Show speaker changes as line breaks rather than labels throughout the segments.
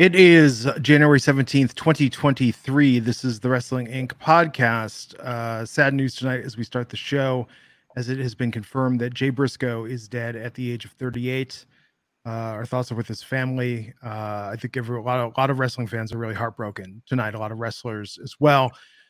It is January 17th, 2023. This is the Wrestling Inc. podcast. Sad news tonight as we start the show, as it has been confirmed that Jay Briscoe is dead at the age of 38. Our thoughts are with his family. I think a lot of wrestling fans are really heartbroken tonight. A lot of wrestlers as well.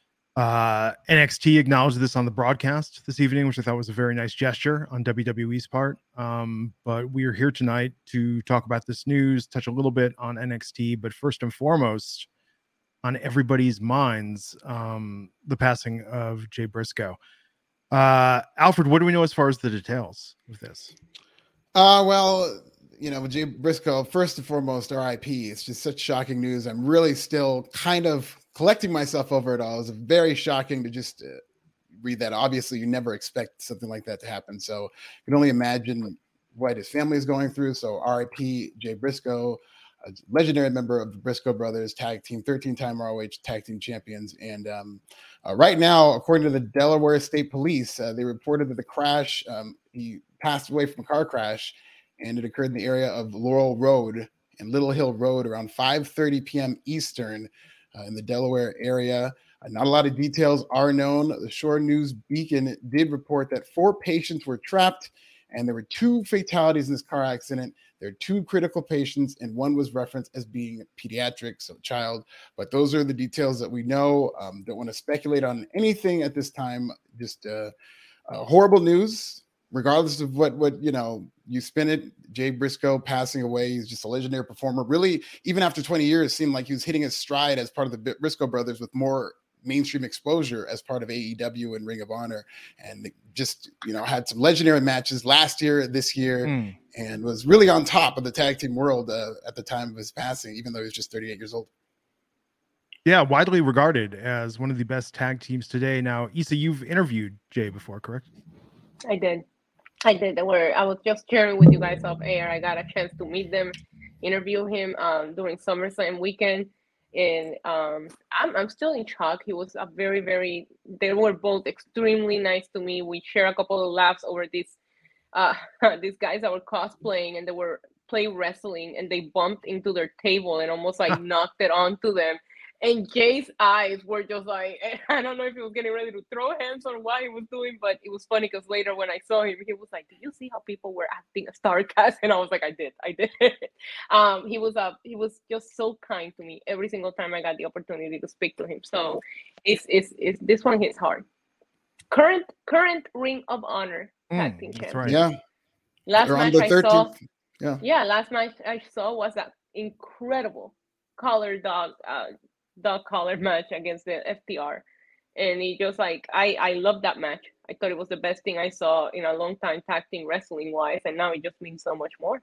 NXT acknowledged this on the broadcast this evening, which I thought was a very nice gesture on WWE's part. But we are here tonight to talk about this news, touch a little bit on NXT, but first and foremost, on everybody's minds, the passing of Jay Briscoe. Alfred, what do we know as far as the details of this?
Well, Jay Briscoe, first and foremost, RIP. It's just such shocking news. I'm really still kind of collecting myself over it all. It was very shocking to just read that. Obviously, you never expect something like that to happen. So you can only imagine what his family is going through. So RIP, Jay Briscoe, a legendary member of the Briscoe Brothers tag team, 13-time ROH tag team champions. And right now, according to the Delaware State Police, they reported that the crash, he passed away from a car crash, and it occurred in the area of Laurel Road and Little Hill Road around 5:30 p.m. Eastern in the Delaware area. Not a lot of details are known. The Shore News Beacon did report that 4 patients were trapped, and there were 2 fatalities in this car accident. There are 2 critical patients, and one was referenced as being pediatric, so child. But those are the details that we know. Don't want to speculate on anything at this time. Just horrible news. Regardless of what you spin it, Jay Briscoe passing away. He's just a legendary performer. Really, even after 20 years, seemed like he was hitting his stride as part of the Briscoe Brothers with more mainstream exposure as part of AEW and Ring of Honor, and just had some legendary matches last year, this year, and was really on top of the tag team world at the time of his passing, even though he was just 38 years old.
Yeah, widely regarded as one of the best tag teams today. Now, Issa, you've interviewed Jay before, correct?
I did. I was just sharing with you guys off air. I got a chance to meet them, interview him during SummerSlam weekend, and I'm still in shock. He was a very they were both extremely nice to me. We shared a couple of laughs over these guys that were cosplaying, and they were playing wrestling, and they bumped into their table and almost like knocked it onto them. And Jay's eyes were just like, I don't know if he was getting ready to throw hands or what he was doing, but it was funny because later when I saw him, he was like, "Did you see how people were acting a StarCast?" And I was like, I did. He was just so kind to me every single time I got the opportunity to speak to him. So it's this one hits hard. Current Ring of Honor tag team champion.
Right.
Yeah.
Last match I saw.
Yeah.
Last match I saw was that incredible collar dog collar match against the FTR, and he just like I love that match. I thought it was the best thing I saw in a long time tag team wrestling wise, and now it just means so much more.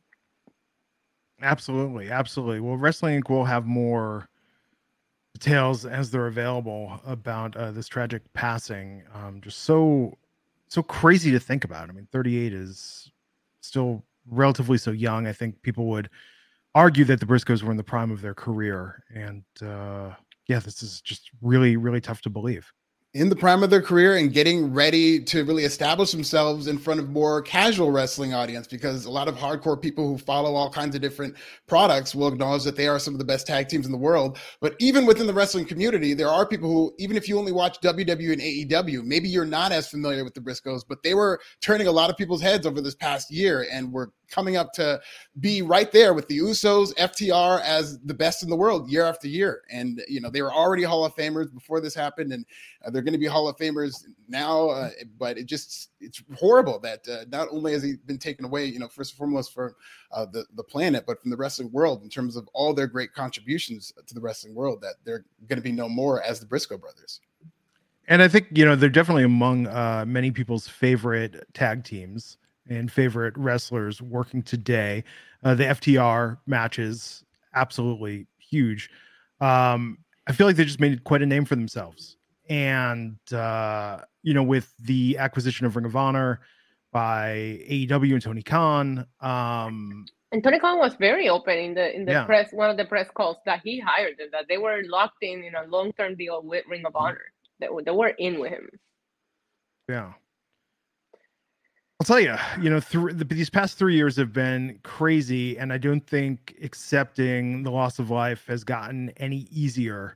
Absolutely. Well, Wrestling Inc. will have more details as they're available about this tragic passing. Just so crazy to think about. I mean, 38 is still relatively so young. I think people would argue that the Briscoes were in the prime of their career, and this is just really tough to believe.
In the prime of their career and getting ready to really establish themselves in front of more casual wrestling audience, because a lot of hardcore people who follow all kinds of different products will acknowledge that they are some of the best tag teams in the world. But even within the wrestling community, there are people who, even if you only watch WWE and AEW, maybe you're not as familiar with the Briscoes, but they were turning a lot of people's heads over this past year and were coming up to be right there with the Usos, FTR as the best in the world year after year. And, they were already Hall of Famers before this happened, and they're going to be Hall of Famers now. But it's horrible that not only has he been taken away, first and foremost from the planet, but from the wrestling world in terms of all their great contributions to the wrestling world, that they're going to be no more as the Briscoe Brothers.
And I think, they're definitely among many people's favorite tag teams and favorite wrestlers working today. The FTR matches, absolutely huge. I feel like they just made quite a name for themselves. And, with the acquisition of Ring of Honor by AEW and Tony Khan.
And Tony Khan was very open in the press, one of the press calls, that he hired them, that they were locked in a long-term deal with Ring of Honor. They were in with him.
Yeah. I'll tell you, these past 3 years have been crazy, and I don't think accepting the loss of life has gotten any easier,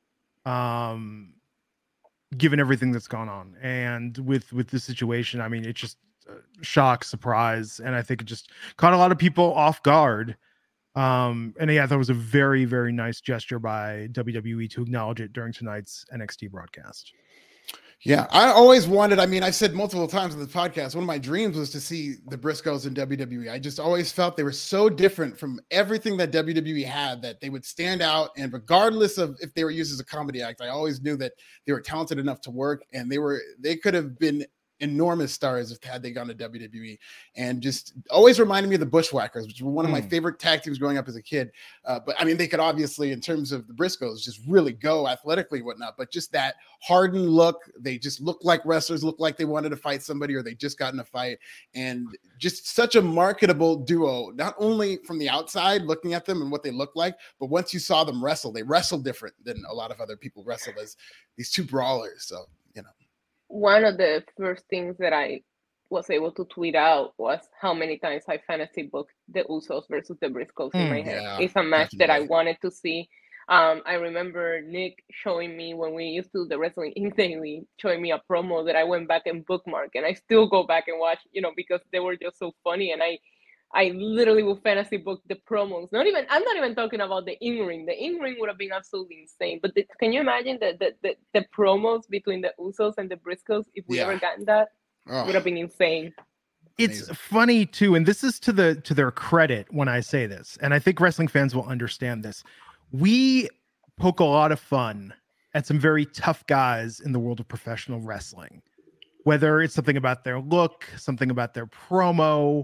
given everything that's gone on. And with this situation, I mean, it's just shock, surprise, and I think it just caught a lot of people off guard. And yeah, that was a very, very nice gesture by WWE to acknowledge it during tonight's NXT broadcast.
Yeah, I always wanted, I mean, I've said multiple times on the podcast, one of my dreams was to see the Briscoes in WWE. I just always felt they were so different from everything that WWE had that they would stand out. And regardless of if they were used as a comedy act, I always knew that they were talented enough to work, and they could have been enormous stars had they gone to WWE, and just always reminded me of the Bushwhackers, which were one of my favorite tag teams growing up as a kid. But I mean, they could obviously, in terms of the Briscoes, just really go athletically, whatnot. But just that hardened look, they just look like wrestlers, look like they wanted to fight somebody, or they just got in a fight, and just such a marketable duo. Not only from the outside, looking at them and what they look like, but once you saw them wrestle, they wrestle different than a lot of other people wrestle as these two brawlers. So,
one of the first things that I was able to tweet out was how many times I fantasy booked the Usos versus the Briscoes in my head. It's a match that I wanted to see. I remember Nick showing me when we used to do the Wrestling Inc. Daily, showing me a promo that I went back and bookmarked, and I still go back and watch, because they were just so funny. And I literally will fantasy book the promos. I'm not even talking about the in-ring. The in-ring would have been absolutely insane. But can you imagine the promos between the Usos and the Briscoes, if we ever gotten that? Would have been insane.
It's funny too, and this is to their credit when I say this, and I think wrestling fans will understand this. We poke a lot of fun at some very tough guys in the world of professional wrestling, whether it's something about their look, something about their promo.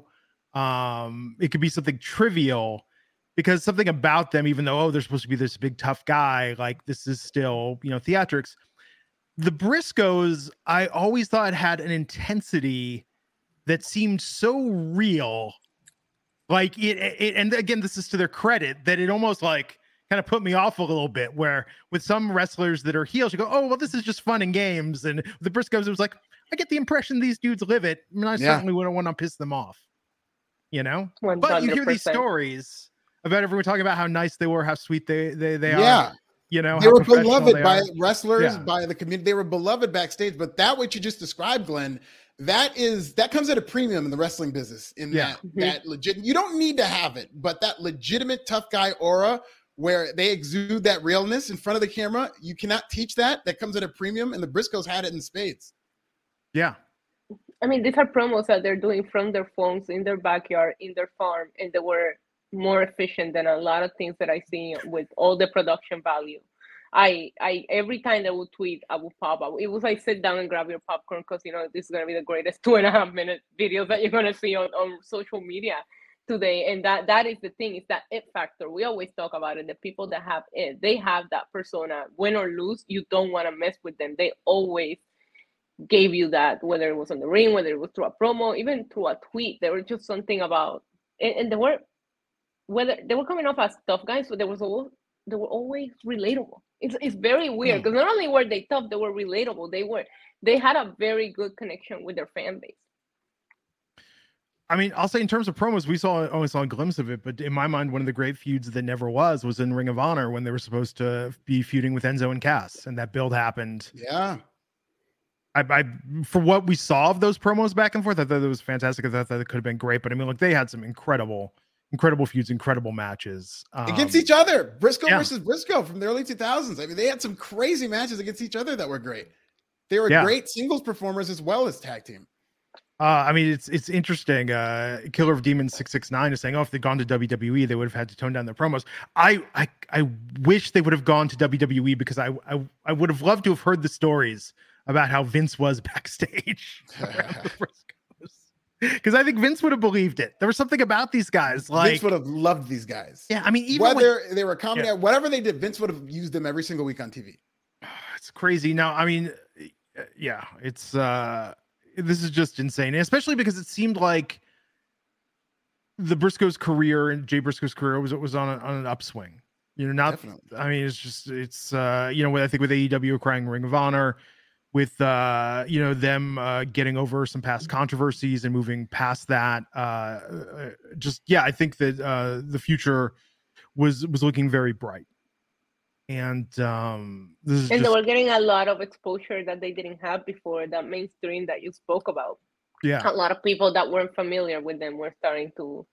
It could be something trivial, because something about them, even though they're supposed to be this big tough guy, like this is still theatrics. The Briscoes, I always thought, had an intensity that seemed so real, like it and again, this is to their credit, that it almost like kind of put me off a little bit, where with some wrestlers that are heels, you go, oh well, this is just fun and games, and the Briscoes, it was like, I get the impression these dudes live it, and I certainly wouldn't want to piss them off.
100%.
But you hear these stories about everyone talking about how nice they were, how sweet they
are.
They
were beloved by wrestlers, by the community. They were beloved backstage. But that, what you just described, Glenn, that comes at a premium in the wrestling business. That legit, you don't need to have it, but that legitimate tough guy aura, where they exude that realness in front of the camera, you cannot teach that. That comes at a premium, and the Briscoes had it in spades.
Yeah.
I mean, these are promos that they're doing from their phones, in their backyard, in their farm, and they were more efficient than a lot of things that I see with all the production value. I every time they would tweet, I would pop up. It was like, sit down and grab your popcorn, because this is gonna be the greatest 2.5-minute videos that you're gonna see on social media today. And that is the thing, is that it factor. We always talk about it. The people that have it, they have that persona. Win or lose, you don't want to mess with them. They always gave you that, whether it was on the ring, whether it was through a promo, even through a tweet. There was just something about, and they were, whether they were coming off as tough guys, but they were always relatable. It's very weird, because not only were they tough, they were relatable. They had a very good connection with their fan base.
I mean, I'll say in terms of promos, we only saw a glimpse of it, but in my mind, one of the great feuds that never was in Ring of Honor, when they were supposed to be feuding with Enzo and Cass, and that build happened.
Yeah.
I for what we saw of those promos back and forth, I thought it was fantastic. I thought that it could have been great, but I mean, look, they had some incredible feuds, incredible matches
against each other. Briscoe versus Briscoe from the early 2000s. I mean, they had some crazy matches against each other that were great. They were great singles performers as well as tag team.
I mean, it's interesting. Killer of Demons 669 is saying, if they'd gone to WWE, they would have had to tone down their promos. I wish they would have gone to WWE, because I would have loved to have heard the stories about how Vince was backstage around the Briscoes, because I think Vince would have believed it. There was something about these guys, like
Vince would have loved these guys.
Yeah, I mean, even
whether they were comedy, whatever they did, Vince would have used them every single week on TV.
It's crazy. Now, I mean, it's this is just insane, especially because it seemed like the Briscoes' career and Jay Briscoe's career was on an upswing. Definitely. I mean, I think with AEW acquiring Ring of Honor, with them getting over some past controversies and moving past that. I think that the future was looking very bright. And this is
and they were getting a lot of exposure that they didn't have before, that mainstream that you spoke about.
Yeah,
a lot of people that weren't familiar with them were starting to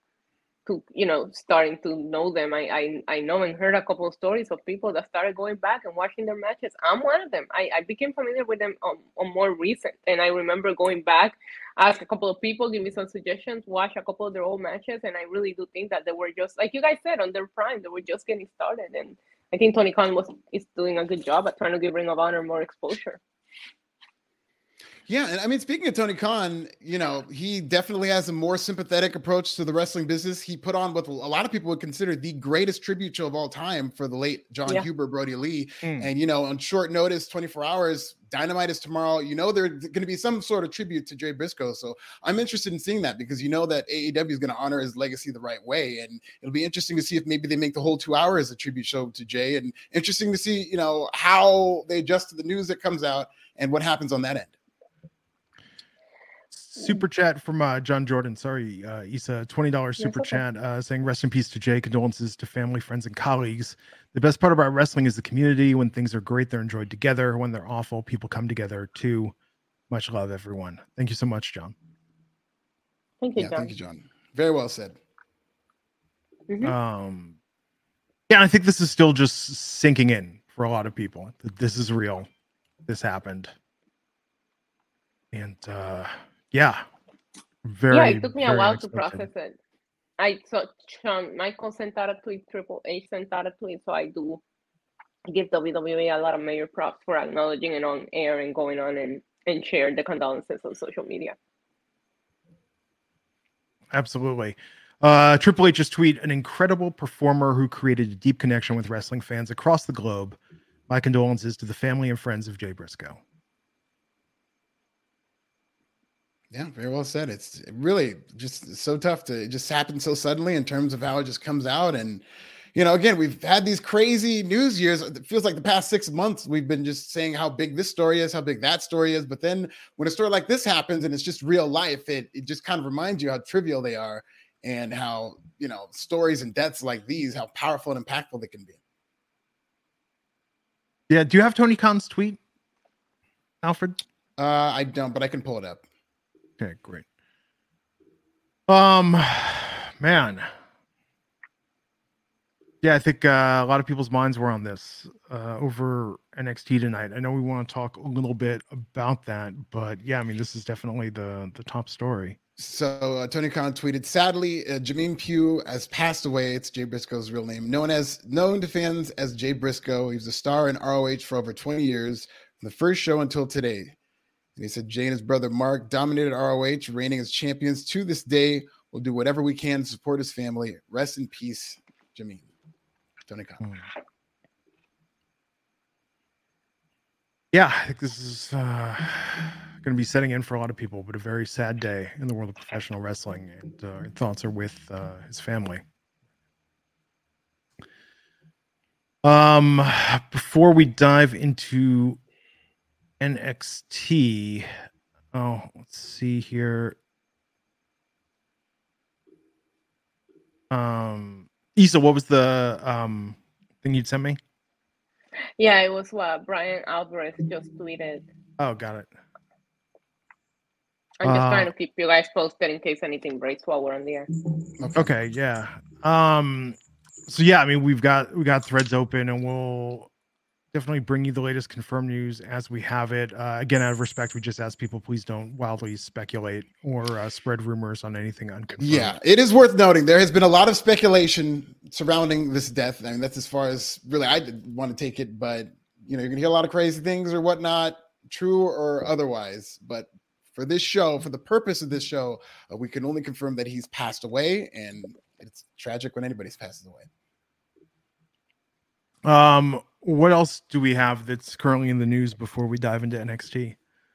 know them. I know and heard a couple of stories of people that started going back and watching their matches. I'm one of them. I became familiar with them on more recent, and I remember going back, ask a couple of people, give me some suggestions, watch a couple of their old matches, and I really do think that they were just, like you guys said, on their prime. They were just getting started, and I think Tony Khan is doing a good job at trying to give Ring of Honor more exposure.
Yeah, and I mean, speaking of Tony Khan, he definitely has a more sympathetic approach to the wrestling business. He put on what a lot of people would consider the greatest tribute show of all time for the late John Huber, Brody Lee. And, on short notice, 24 hours, Dynamite is tomorrow. There's going to be some sort of tribute to Jay Briscoe. So I'm interested in seeing that, because that AEW is going to honor his legacy the right way. And it'll be interesting to see if maybe they make the whole 2 hours a tribute show to Jay, and interesting to see, how they adjust to the news that comes out and what happens on that end.
Super chat from John Jordan. Sorry, Issa, $20 super chat saying, rest in peace to Jay. Condolences to family, friends, and colleagues. The best part about wrestling is the community. When things are great, they're enjoyed together. When they're awful, people come together too. Much love, everyone. Thank you so much, John.
Thank you, John.
Thank you, John. Very well said.
Mm-hmm.
I think this is still just sinking in for a lot of people. This is real. This happened. And very.
It took me a while to process it. I saw Shawn Michaels sent out a tweet, Triple H sent out a tweet, so I do give WWE a lot of major props for acknowledging it on air and going on and share the condolences on social media.
Absolutely. Triple H's tweet, an incredible performer who created a deep connection with wrestling fans across the globe. My condolences to the family and friends of Jay Briscoe.
Yeah, very well said. It's really just so tough to just happen so suddenly in terms of how it just comes out. And, again, we've had these crazy news years. It feels like the past 6 months, we've been just saying how big this story is, how big that story is. But then when a story like this happens and it's just real life, it just kind of reminds you how trivial they are, and how, stories and deaths like these, how powerful and impactful they can be.
Yeah. Do you have Tony Khan's tweet, Alfred?
I don't, but I can pull it up.
Okay, great. Man. Yeah, I think a lot of people's minds were on this over NXT tonight. I know we want to talk a little bit about that, but yeah, I mean, this is definitely the top story.
So Tony Khan tweeted, sadly, Jermaine Pugh has passed away. It's Jay Briscoe's real name. Known to fans as Jay Briscoe. He was a star in ROH for over 20 years, from the first show until today. And he said, Jay and his brother Mark dominated ROH, reigning as champions to this day. We'll do whatever we can to support his family. Rest in peace, Jermaine. Tony Khan.
Yeah, I think this is going to be setting in for a lot of people, but a very sad day in the world of professional wrestling. And our thoughts are with his family. Before we dive into NXT, let's see here. Issa, what was the thing you'd sent me?
Yeah, it was what Brian Alvarez just tweeted.
Oh, got it.
I'm just trying to keep you guys posted in case anything breaks while we're on the air.
Okay, yeah. So yeah, I mean, we got threads open, and we'll definitely bring you the latest confirmed news as we have it. Again, out of respect, we just ask people, please don't wildly speculate or spread rumors on anything unconfirmed.
Yeah, it is worth noting there has been a lot of speculation surrounding this death. I mean, that's as far as really I want to take it, but you're gonna hear a lot of crazy things or whatnot, true or otherwise. But for this show, for the purpose of this show, we can only confirm that he's passed away, and it's tragic when anybody's passes away.
What else do we have that's currently in the news before we dive into NXT?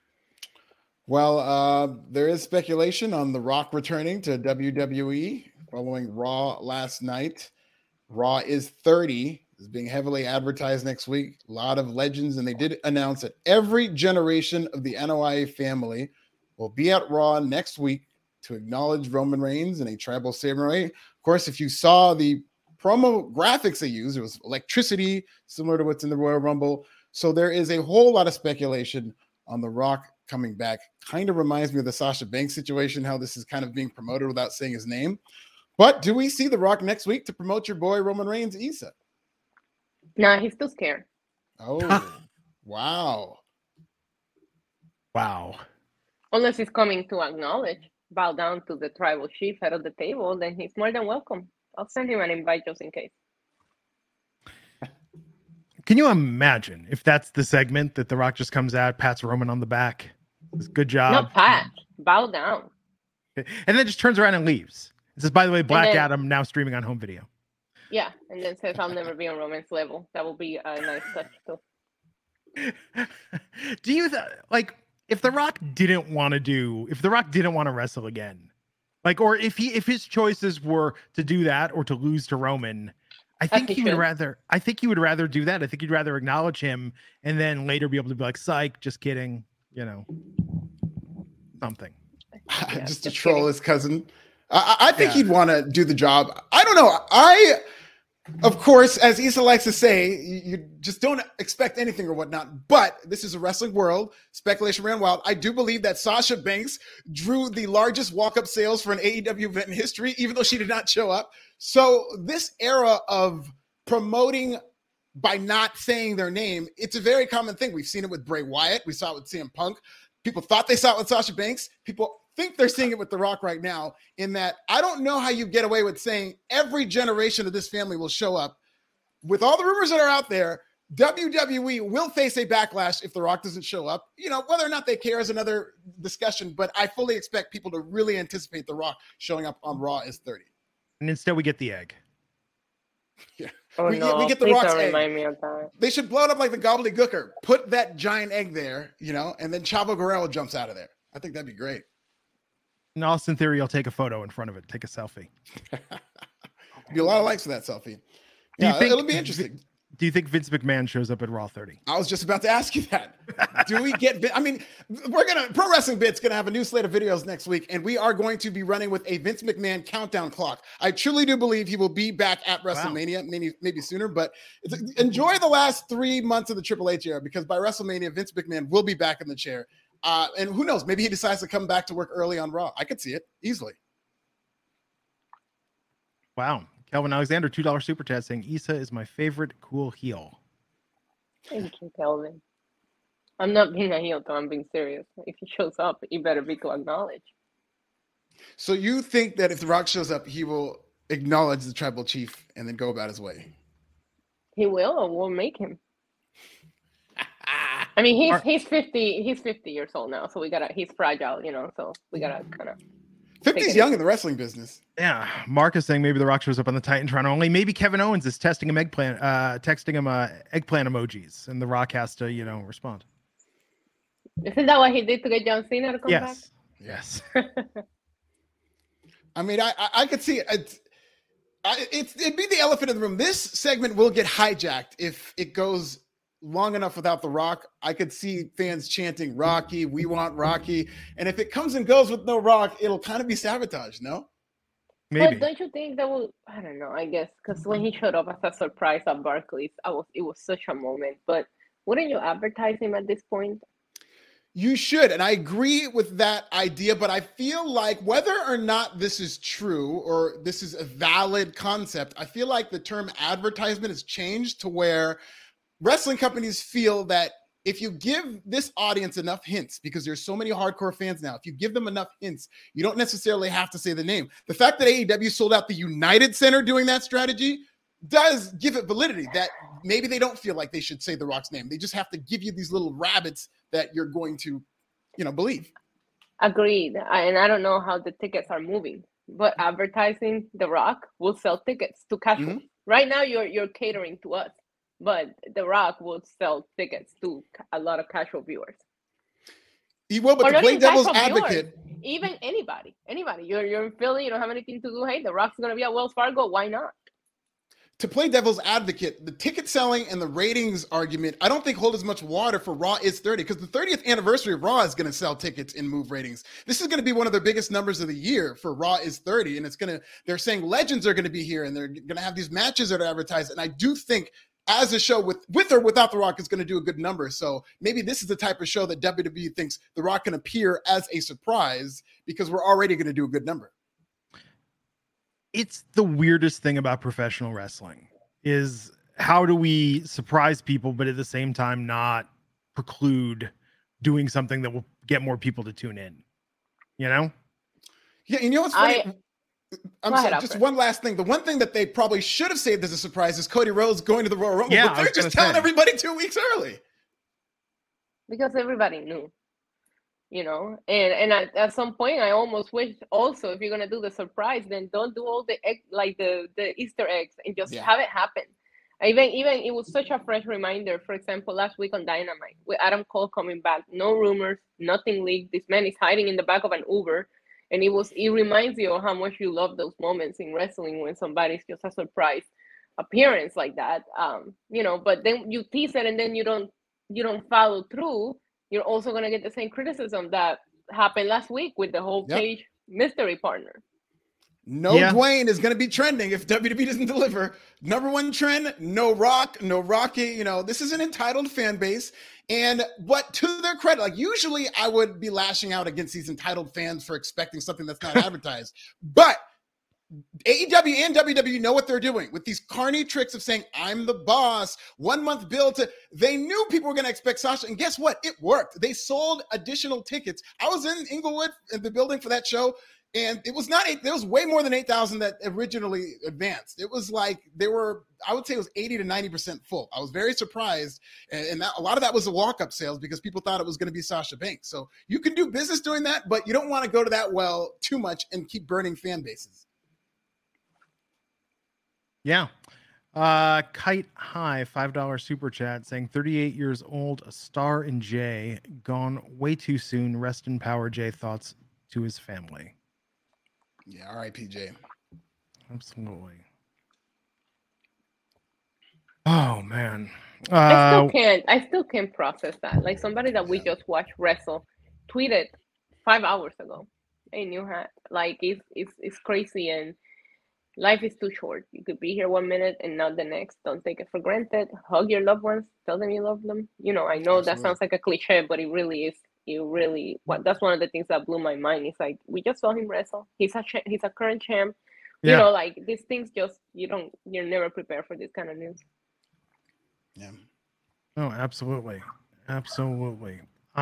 Well, there is speculation on The Rock returning to WWE following Raw last night. Raw is 30. is being heavily advertised next week. A lot of legends, and they did announce that every generation of the NOIA family will be at Raw next week to acknowledge Roman Reigns in a tribal ceremony. Of course, if you saw the promo graphics they used, it was electricity, similar to what's in the Royal Rumble. So there is a whole lot of speculation on The Rock coming back. Kind of reminds me of the Sasha Banks situation, how this is kind of being promoted without saying his name. But do we see The Rock next week to promote your boy Roman Reigns, Issa?
No, he's too scared.
Oh, wow.
Wow.
Unless he's coming to acknowledge, bow down to the tribal chief head of the table, then he's more than welcome. I'll send him an invite just in case.
Can you imagine if that's the segment that The Rock just comes out, pats Roman on the back? Says, good job.
No, pat, bow down.
And then just turns around and leaves. It says, by the way, Black
then,
Adam now streaming on home video.
Yeah, and then says, I'll never be on Roman's level. That will be a nice touch too.
Do you like if The Rock didn't want to wrestle again, like, or if his choices were to do that or to lose to Roman, I think he would rather do that. I think he'd rather acknowledge him and then later be able to be like, psych, just kidding, something.
Yeah, just to troll his cousin. I think he'd want to do the job. I don't know. Of course, as Issa likes to say, you just don't expect anything or whatnot. But this is a wrestling world. Speculation ran wild. I do believe that Sasha Banks drew the largest walk-up sales for an AEW event in history, even though she did not show up. So this era of promoting by not saying their name, it's a very common thing. We've seen it with Bray Wyatt. We saw it with CM Punk. People thought they saw it with Sasha Banks. People think they're seeing it with The Rock right now, in that I don't know how you get away with saying every generation of this family will show up. With all the rumors that are out there, WWE will face a backlash if The Rock doesn't show up. Whether or not they care is another discussion, but I fully expect people to really anticipate The Rock showing up on Raw as 30.
And instead we get the egg.
Yeah.
Oh,
we get the Rock's egg. Remind me of that. They should blow it up like the gobbledygooker. Put that giant egg there, and then Chavo Guerrero jumps out of there. I think that'd be great.
In Austin Theory, I'll take a photo in front of it. Take a selfie.
Be a lot of likes for that selfie. Yeah, it'll be interesting.
Do you think Vince McMahon shows up at Raw 30?
I was just about to ask you that. Do we get? Pro Wrestling Bit's gonna have a new slate of videos next week, and we are going to be running with a Vince McMahon countdown clock. I truly do believe he will be back at WrestleMania, maybe sooner. But enjoy the last 3 months of the Triple H era, because by WrestleMania, Vince McMahon will be back in the chair. And who knows? Maybe he decides to come back to work early on Raw. I could see it easily.
Wow. Kelvin Alexander, $2 super chat saying Issa is my favorite cool heel.
Thank you, Kelvin. I'm not being a heel, though. I'm being serious. If he shows up, he better be to acknowledge.
So you think that if The Rock shows up, he will acknowledge the tribal chief and then go about his way?
He will, or we'll make him. I mean, he's 50. He's 50 years old now, so he's fragile, So we gotta kind of.
50's young in the wrestling business.
Yeah, Mark is saying maybe The Rock shows up on the Titantron only. Maybe Kevin Owens is texting him eggplant emojis, and The Rock has to, respond.
Isn't that what he did to get John Cena to come back?
Yes.
I mean, I could see it. It'd be the elephant in the room. This segment will get hijacked if it goes long enough without The Rock. I could see fans chanting Rocky, we want Rocky. And if it comes and goes with no Rock, it'll kind of be sabotage, no?
Maybe.
But don't you think that will, I don't know, I guess, because when he showed up as a surprise at Barclays, it was such a moment. But wouldn't you advertise him at this point?
You should. And I agree with that idea, but I feel like whether or not this is true or this is a valid concept, I feel like the term advertisement has changed to where wrestling companies feel that if you give this audience enough hints, because there's so many hardcore fans now, if you give them enough hints, you don't necessarily have to say the name. The fact that AEW sold out the United Center doing that strategy does give it validity, that maybe they don't feel like they should say The Rock's name. They just have to give you these little rabbits that you're going to, believe.
Agreed. And I don't know how the tickets are moving, but advertising The Rock will sell tickets to casuals. Mm-hmm. Right now, you're catering to us. But The Rock will sell tickets to a lot of casual viewers.
He will, but to play devil's advocate.
Viewers, even anybody. You're in Philly, you don't have anything to do. Hey, The Rock's going to be at Wells Fargo. Why not?
to play devil's advocate, the ticket selling and the ratings argument, I don't think hold as much water for Raw is 30, because the 30th anniversary of Raw is going to sell tickets and move ratings. This is going to be one of their biggest numbers of the year for Raw is 30. And they're saying legends are going to be here and they're going to have these matches that are advertised. And I do think as a show with or without The Rock is going to do a good number. So maybe this is the type of show that WWE thinks The Rock can appear as a surprise because we're already going to do a good number.
It's the weirdest thing about professional wrestling is how do we surprise people, but at the same time not preclude doing something that will get more people to tune in, you know?
Yeah. And you know what's funny? I'm sorry, just one last thing. The one thing that they probably should have saved as a surprise is Cody Rhodes going to the Royal Rumble, but they're just telling everybody 2 weeks early.
Because everybody knew. You know, and at some point I almost wish also, if you're gonna do the surprise, then don't do all the Easter eggs and just have it happen. Even it was such a fresh reminder. For example, last week on Dynamite with Adam Cole coming back, no rumors, nothing leaked. This man is hiding in the back of an Uber, and it reminds you of how much you love those moments in wrestling when somebody's just a surprise appearance like that. You know, but then you tease it and then you don't follow through. You're also going to get the same criticism that happened last week with the whole Page mystery partner.
Dwayne is going to be trending if WWE doesn't deliver. Number one trend, no Rock, no Rocky. You know, this is an entitled fan base. And what, to their credit, like usually I would be lashing out against these entitled fans for expecting something that's not advertised. But AEW and WWE know what they're doing with these carny tricks of saying, I'm the boss, 1 month bill they knew people were going to expect Sasha. And guess what? It worked. They sold additional tickets. I was in Inglewood in the building for that show. And it was there was way more than 8,000 that originally advanced. It was like I would say it was 80 to 90% full. I was very surprised. And a lot of that was the walk-up sales because people thought it was going to be Sasha Banks. So you can do business doing that, but you don't want to go to that well too much and keep burning fan bases.
Yeah. Kite High, $5 super chat saying 38 years old, a star in Jay, gone way too soon. Rest in power, Jay. Thoughts to his family.
Yeah, R.I.P. Jay.
Absolutely. Oh man.
I still can't process that. Like somebody that we just watched wrestle tweeted 5 hours ago. A new hat. Like it's crazy, and life is too short. You could be here 1 minute and not the next. Don't take it for granted. Hug your loved ones. Tell them you love them. You know, I know that sounds like a cliche, but it really is. That's one of the things that blew my mind. It's like, we just saw him wrestle. He's a current champ. Yeah. You know, like these things you're never prepared for this kind of news.
Yeah.
Oh, absolutely. Absolutely.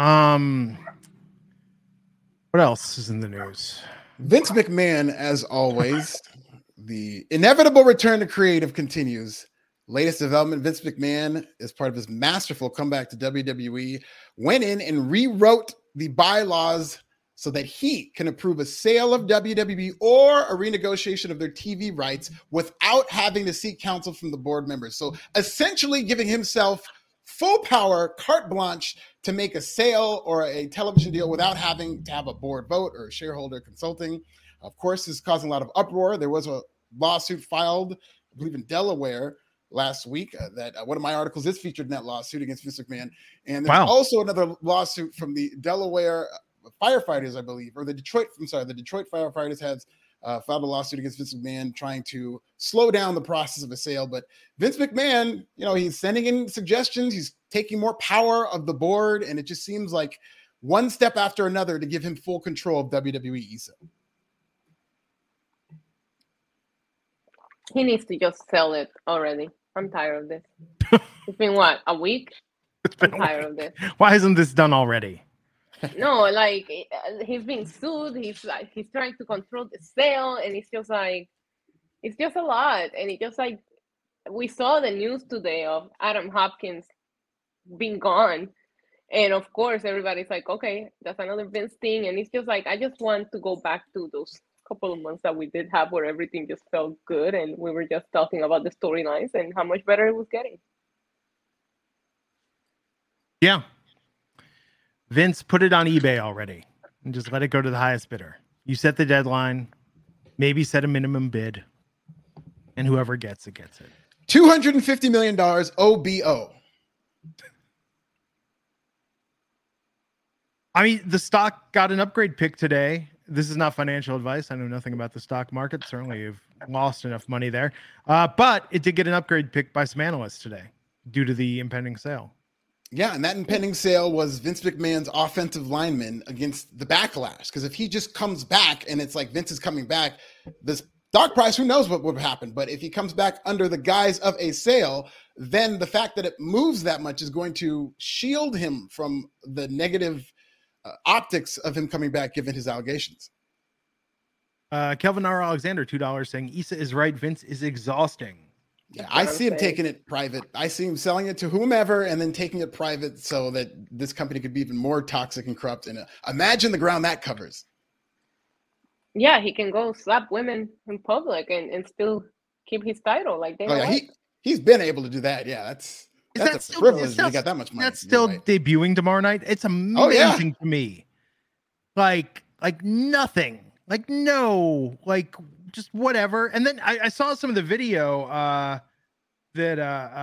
What else is in the news?
Vince McMahon, as always, the inevitable return to creative continues. Latest development, Vince McMahon, as part of his masterful comeback to WWE, went in and rewrote the bylaws so that he can approve a sale of WWE or a renegotiation of their TV rights without having to seek counsel from the board members. So essentially giving himself full power, carte blanche, to make a sale or a television deal without having to have a board vote or a shareholder consulting. Of course, this is causing a lot of uproar. There was a lawsuit filed, I believe, in Delaware last week that one of my articles is featured in that lawsuit against Vince McMahon. And there's also another lawsuit from the Delaware firefighters, I believe, or the Detroit firefighters has filed a lawsuit against Vince McMahon trying to slow down the process of a sale. But Vince McMahon, you know, he's sending in suggestions. He's taking more power of the board. And it just seems like one step after another to give him full control of WWE ESO.
He needs to just sell it already. I'm tired of this. It's been what, a week? I'm tired of this.
Why isn't this done already?
No, like he's being sued. He's trying to control the sale, and it's just a lot. And it just like, we saw the news today of Adam Hopkins being gone, and of course everybody's like, okay, that's another Vince thing. And it's just like, I just want to go back to those couple of months that we did have where everything just felt good and we were just talking about the storylines and how much better it was getting.
Yeah. Vince, put it on eBay already and just let it go to the highest bidder. You set the deadline, maybe set a minimum bid. and whoever gets it gets it.
$250 million OBO.
I mean, the stock got an upgrade pick today. This is not financial advice. I know nothing about the stock market. Certainly, you've lost enough money there. But it did get an upgrade pick by some analysts today due to the impending sale.
Yeah, and that impending sale was Vince McMahon's offensive lineman against the backlash. Because if he just comes back and it's like Vince is coming back, this stock price, who knows what would happen. But if he comes back under the guise of a sale, then the fact that it moves that much is going to shield him from the negative optics of him coming back, given his allegations.
Kelvin R. Alexander, $2, saying Issa is right. Vince is exhausting.
Yeah, I see him taking it private. I see him selling it to whomever and then taking it private so that this company could be even more toxic and corrupt. And imagine the ground that covers.
Yeah, he can go slap women in public and still keep his title. Like they.
Oh yeah, he's been able to do that. Yeah, that's a privilege. He got that much money.
That's still debuting tomorrow night. It's amazing to me. Like nothing. Like no. Like just whatever. And then I saw some of the video that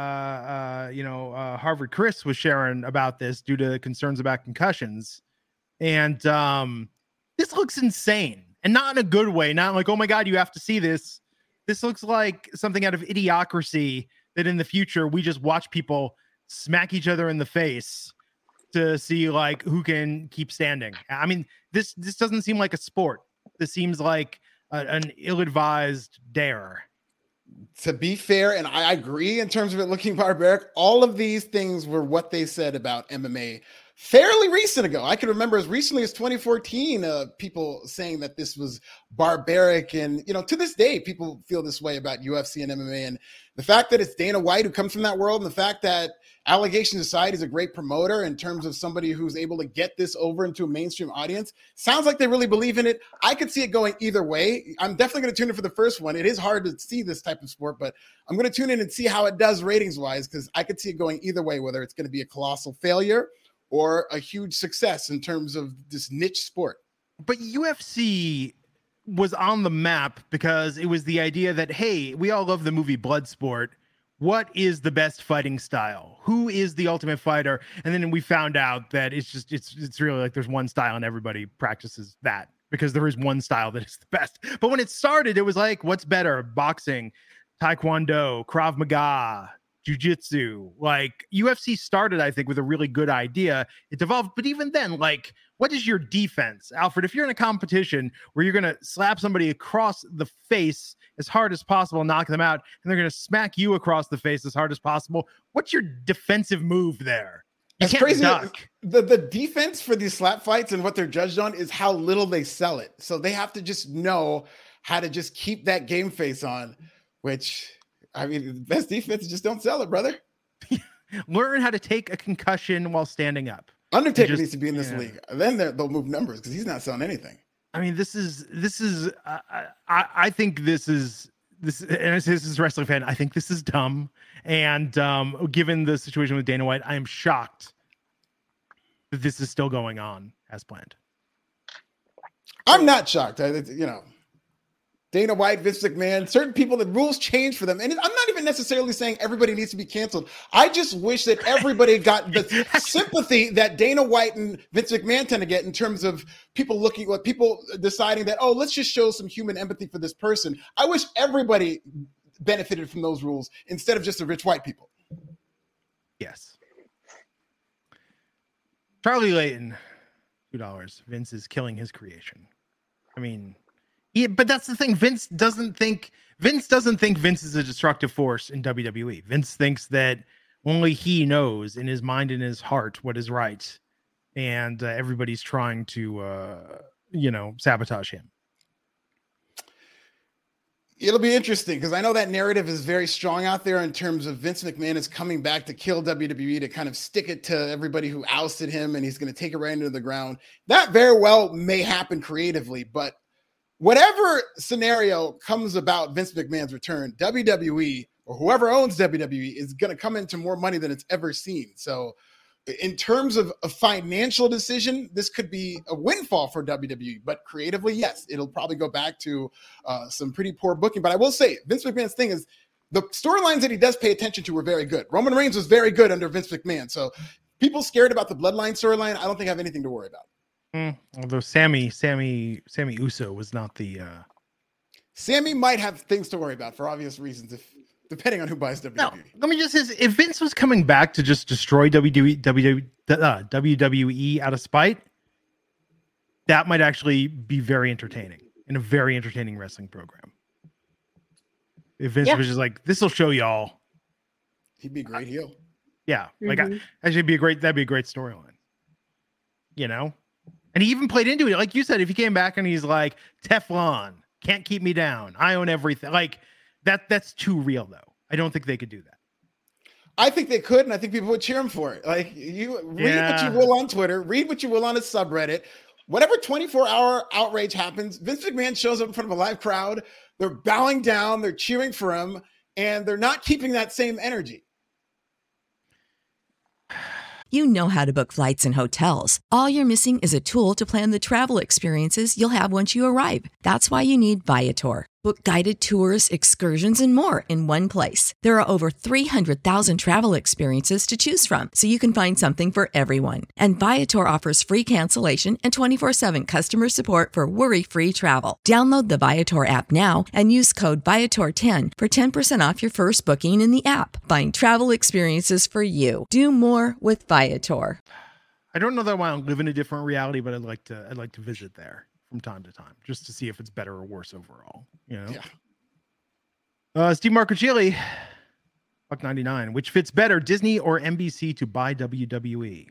Harvard Chris was sharing about this due to concerns about concussions. And this looks insane. And not in a good way. Not like, oh my God, you have to see this. This looks like something out of Idiocracy that in the future we just watch people smack each other in the face to see like who can keep standing. I mean, this doesn't seem like a sport. This seems like an ill-advised dare.
To be fair, and I agree in terms of it looking barbaric, all of these things were what they said about MMA fairly recent ago. I can remember as recently as 2014, people saying that this was barbaric. And, to this day, people feel this way about UFC and MMA. And the fact that it's Dana White who comes from that world, and the fact that Allegations Aside is a great promoter in terms of somebody who's able to get this over into a mainstream audience, sounds like they really believe in it. I could see it going either way. I'm definitely going to tune in for the first one. It is hard to see this type of sport, but I'm going to tune in and see how it does ratings-wise, because I could see it going either way, whether it's going to be a colossal failure or a huge success in terms of this niche sport.
But UFC was on the map because it was the idea that, hey, we all love the movie Bloodsport. What is the best fighting style? Who is the ultimate fighter? And then we found out that it's really like there's one style and everybody practices that because there is one style that is the best. But when it started, it was like, what's better? Boxing, Taekwondo, Krav Maga, Jiu-Jitsu. Like UFC started, I think, with a really good idea. It devolved, but even then, like, what is your defense, Alfred? If you're in a competition where you're going to slap somebody across the face as hard as possible, knock them out, and they're going to smack you across the face as hard as possible, what's your defensive move there?
It's crazy. The defense for these slap fights and what they're judged on is how little they sell it. So they have to just know how to just keep that game face on, which, I mean, the best defense just don't sell it, brother.
Learn how to take a concussion while standing up.
Undertaker needs to be in this league. Then they'll move numbers because he's not selling anything.
I mean, this is. I think this is. And as a wrestling fan, I think this is dumb. And given the situation with Dana White, I am shocked that this is still going on as planned.
I'm not shocked. Dana White, Vince McMahon, certain people, the rules change for them. And I'm not even necessarily saying everybody needs to be canceled. I just wish that everybody got the sympathy that Dana White and Vince McMahon tend to get in terms of people deciding that, oh, let's just show some human empathy for this person. I wish everybody benefited from those rules instead of just the rich white people.
Yes. Charlie Layton, $2. Vince is killing his creation. I mean, yeah, but that's the thing. Vince doesn't think Vince is a destructive force in WWE. Vince thinks that only he knows in his mind and his heart what is right, and everybody's trying to, sabotage him.
It'll be interesting because I know that narrative is very strong out there in terms of Vince McMahon is coming back to kill WWE, to kind of stick it to everybody who ousted him, and he's going to take it right into the ground. That very well may happen creatively, but whatever scenario comes about Vince McMahon's return, WWE or whoever owns WWE is going to come into more money than it's ever seen. So in terms of a financial decision, this could be a windfall for WWE. But creatively, yes, it'll probably go back to some pretty poor booking. But I will say, Vince McMahon's thing is the storylines that he does pay attention to were very good. Roman Reigns was very good under Vince McMahon. So people scared about the Bloodline storyline, I don't think have anything to worry about.
Although Sammy Uso was not the.
Sammy might have things to worry about for obvious reasons, depending on who buys WWE.
No, let me just say, if Vince was coming back to just destroy WWE out of spite, that might actually be very entertaining and a very entertaining wrestling program. If Vince was just like, this will show y'all,
he'd be a great heel.
Yeah, like that'd be a great storyline. You know, and he even played into it, like you said. If he came back and he's like, Teflon can't keep me down, I own everything, like. That's too real, though. I don't think they could do that.
I think they could, and I think people would cheer him for it. Like, you read what you will on Twitter, read what you will on his subreddit. Whatever 24-hour outrage happens, Vince McMahon shows up in front of a live crowd. They're bowing down, they're cheering for him, and they're not keeping that same energy.
You know how to book flights and hotels. All you're missing is a tool to plan the travel experiences you'll have once you arrive. That's why you need Viator. Book guided tours, excursions, and more in one place. There are over 300,000 travel experiences to choose from, so you can find something for everyone. And Viator offers free cancellation and 24/7 customer support for worry-free travel. Download the Viator app now and use code Viator10 for 10% off your first booking in the app. Find travel experiences for you. Do more with Viator.
I don't know that I want to live in a different reality, but I'd like to visit there from time to time, just to see if it's better or worse overall. You know? Yeah. Steve Marcochili, $1.99. Which fits better, Disney or NBC to buy WWE?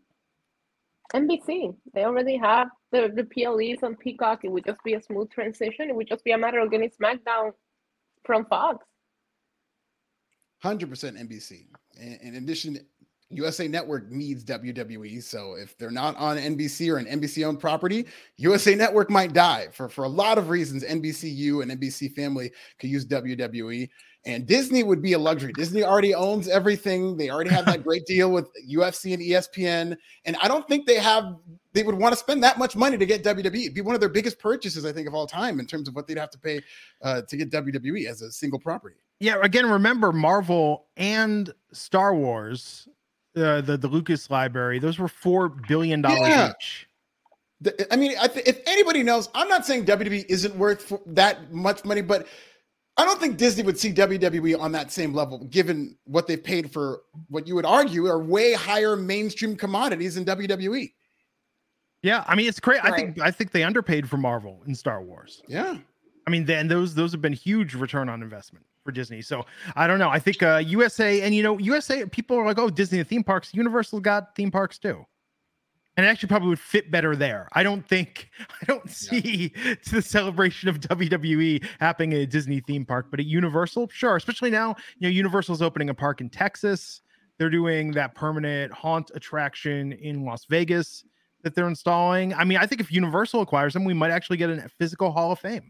NBC. They already have the PLEs on Peacock. It would just be a smooth transition. It would just be a matter of getting SmackDown from Fox.
100% NBC. In addition, USA Network needs WWE. So if they're not on NBC or an NBC-owned property, USA Network might die. For a lot of reasons, NBCU and NBC family could use WWE. And Disney would be a luxury. Disney already owns everything. They already have that great deal with UFC and ESPN. And I don't think they would want to spend that much money to get WWE. It'd be one of their biggest purchases, I think, of all time in terms of what they'd have to pay to get WWE as a single property.
Yeah, again, remember Marvel and Star Wars, the Lucas library, those were $4 billion each.
I mean, if anybody knows, I'm not saying WWE isn't worth that much money, but I don't think Disney would see WWE on that same level, given what they've paid for what you would argue are way higher mainstream commodities in WWE.
Yeah, I mean, it's crazy.
Right.
I think they underpaid for Marvel and Star Wars.
Yeah.
I mean, then those have been huge return on investment for Disney. So I don't know. I think USA, and USA, people are like, oh, Disney theme parks. Universal got theme parks too, and it actually probably would fit better there. I don't see the celebration of WWE happening at a Disney theme park, but at Universal, sure. Especially now, Universal's opening a park in Texas. They're doing that permanent haunt attraction in Las Vegas that they're installing. I mean, I think if Universal acquires them, we might actually get a physical Hall of Fame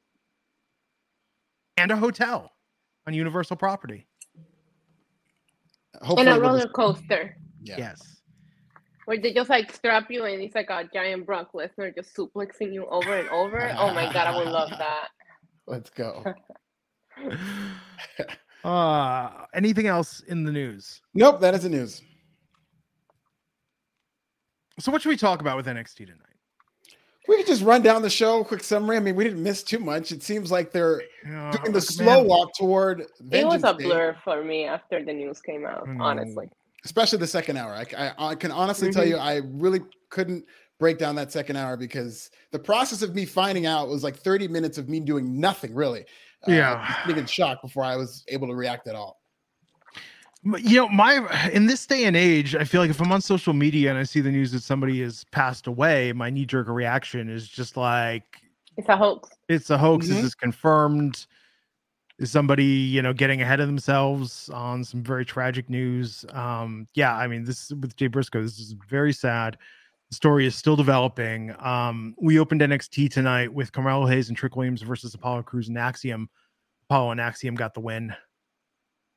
and a hotel on Universal property.
And a roller coaster.
Yeah.
Yes.
Where they just like strap you and it's like a giant Brock Lesnar just suplexing you over and over. Oh my God, I would love that.
Let's go.
Anything else in the news?
Nope, that is the news.
So what should we talk about with NXT tonight?
We could just run down the show, quick summary. I mean, we didn't miss too much. It seems like they're doing the slow walk toward Vengeance
It was a
Day.
blur for me after the news came out, honestly.
Especially the second hour. I can honestly tell you, I really couldn't break down that second hour because the process of me finding out was like 30 minutes of me doing nothing, really. Being in shock before I was able to react at all.
In this day and age, I feel like if I'm on social media and I see the news that somebody has passed away, my knee-jerk reaction is just like,
it's a hoax.
It's a hoax. Is this confirmed? Is somebody, getting ahead of themselves on some very tragic news? I mean, this with Jay Briscoe, this is very sad. The story is still developing. We opened NXT tonight with Carmelo Hayes and Trick Williams versus Apollo Crews and Axiom. Apollo and Axiom got the win.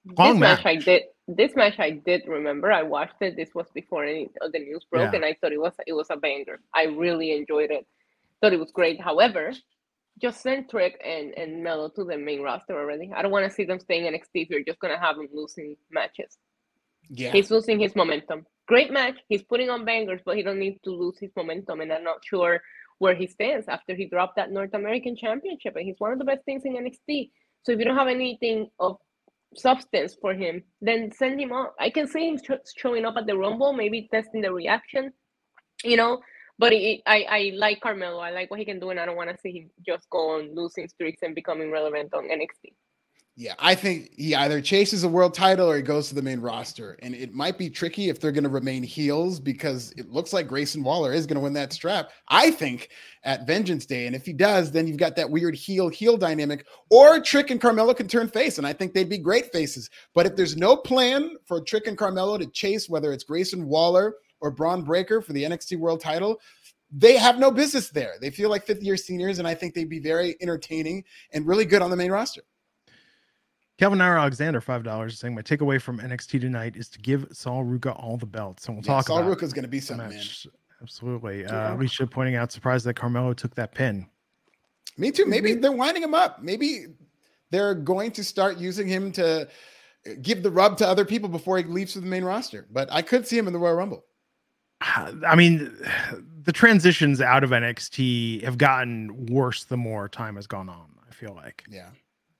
Long
match I did remember. I watched it. This was before any of the news broke, and I thought it was a banger. I really enjoyed it. Thought it was great. However, just send Trick and Melo to the main roster already. I don't want to see them staying NXT if you're just gonna have him losing matches.
Yeah,
he's losing his momentum. Great match. He's putting on bangers, but he don't need to lose his momentum. And I'm not sure where he stands after he dropped that North American Championship. And he's one of the best things in NXT. So if you don't have anything of substance for him, then send him off. I can see him showing up at the Rumble, maybe testing the reaction, But I like Carmelo. I like what he can do, and I don't want to see him just go on losing streaks and becoming relevant on NXT.
Yeah, I think he either chases a world title or he goes to the main roster. And it might be tricky if they're going to remain heels, because it looks like Grayson Waller is going to win that strap, I think, at Vengeance Day. And if he does, then you've got that weird heel dynamic, or Trick and Carmelo can turn face. And I think they'd be great faces. But if there's no plan for Trick and Carmelo to chase, whether it's Grayson Waller or Braun Breaker for the NXT world title, they have no business there. They feel like fifth-year seniors, and I think they'd be very entertaining and really good on the main roster.
Kelvin Nair Alexander, $5, saying my takeaway from NXT tonight is to give Sol Ruca all the belts. And we'll talk
Sol
about
Ruca's going to be something, man.
Absolutely. Alicia pointing out, surprised that Carmelo took that pin.
Me too. Maybe they're winding him up. Maybe they're going to start using him to give the rub to other people before he leaves for the main roster. But I could see him in the Royal Rumble.
I mean, the transitions out of NXT have gotten worse the more time has gone on, I feel like.
Yeah.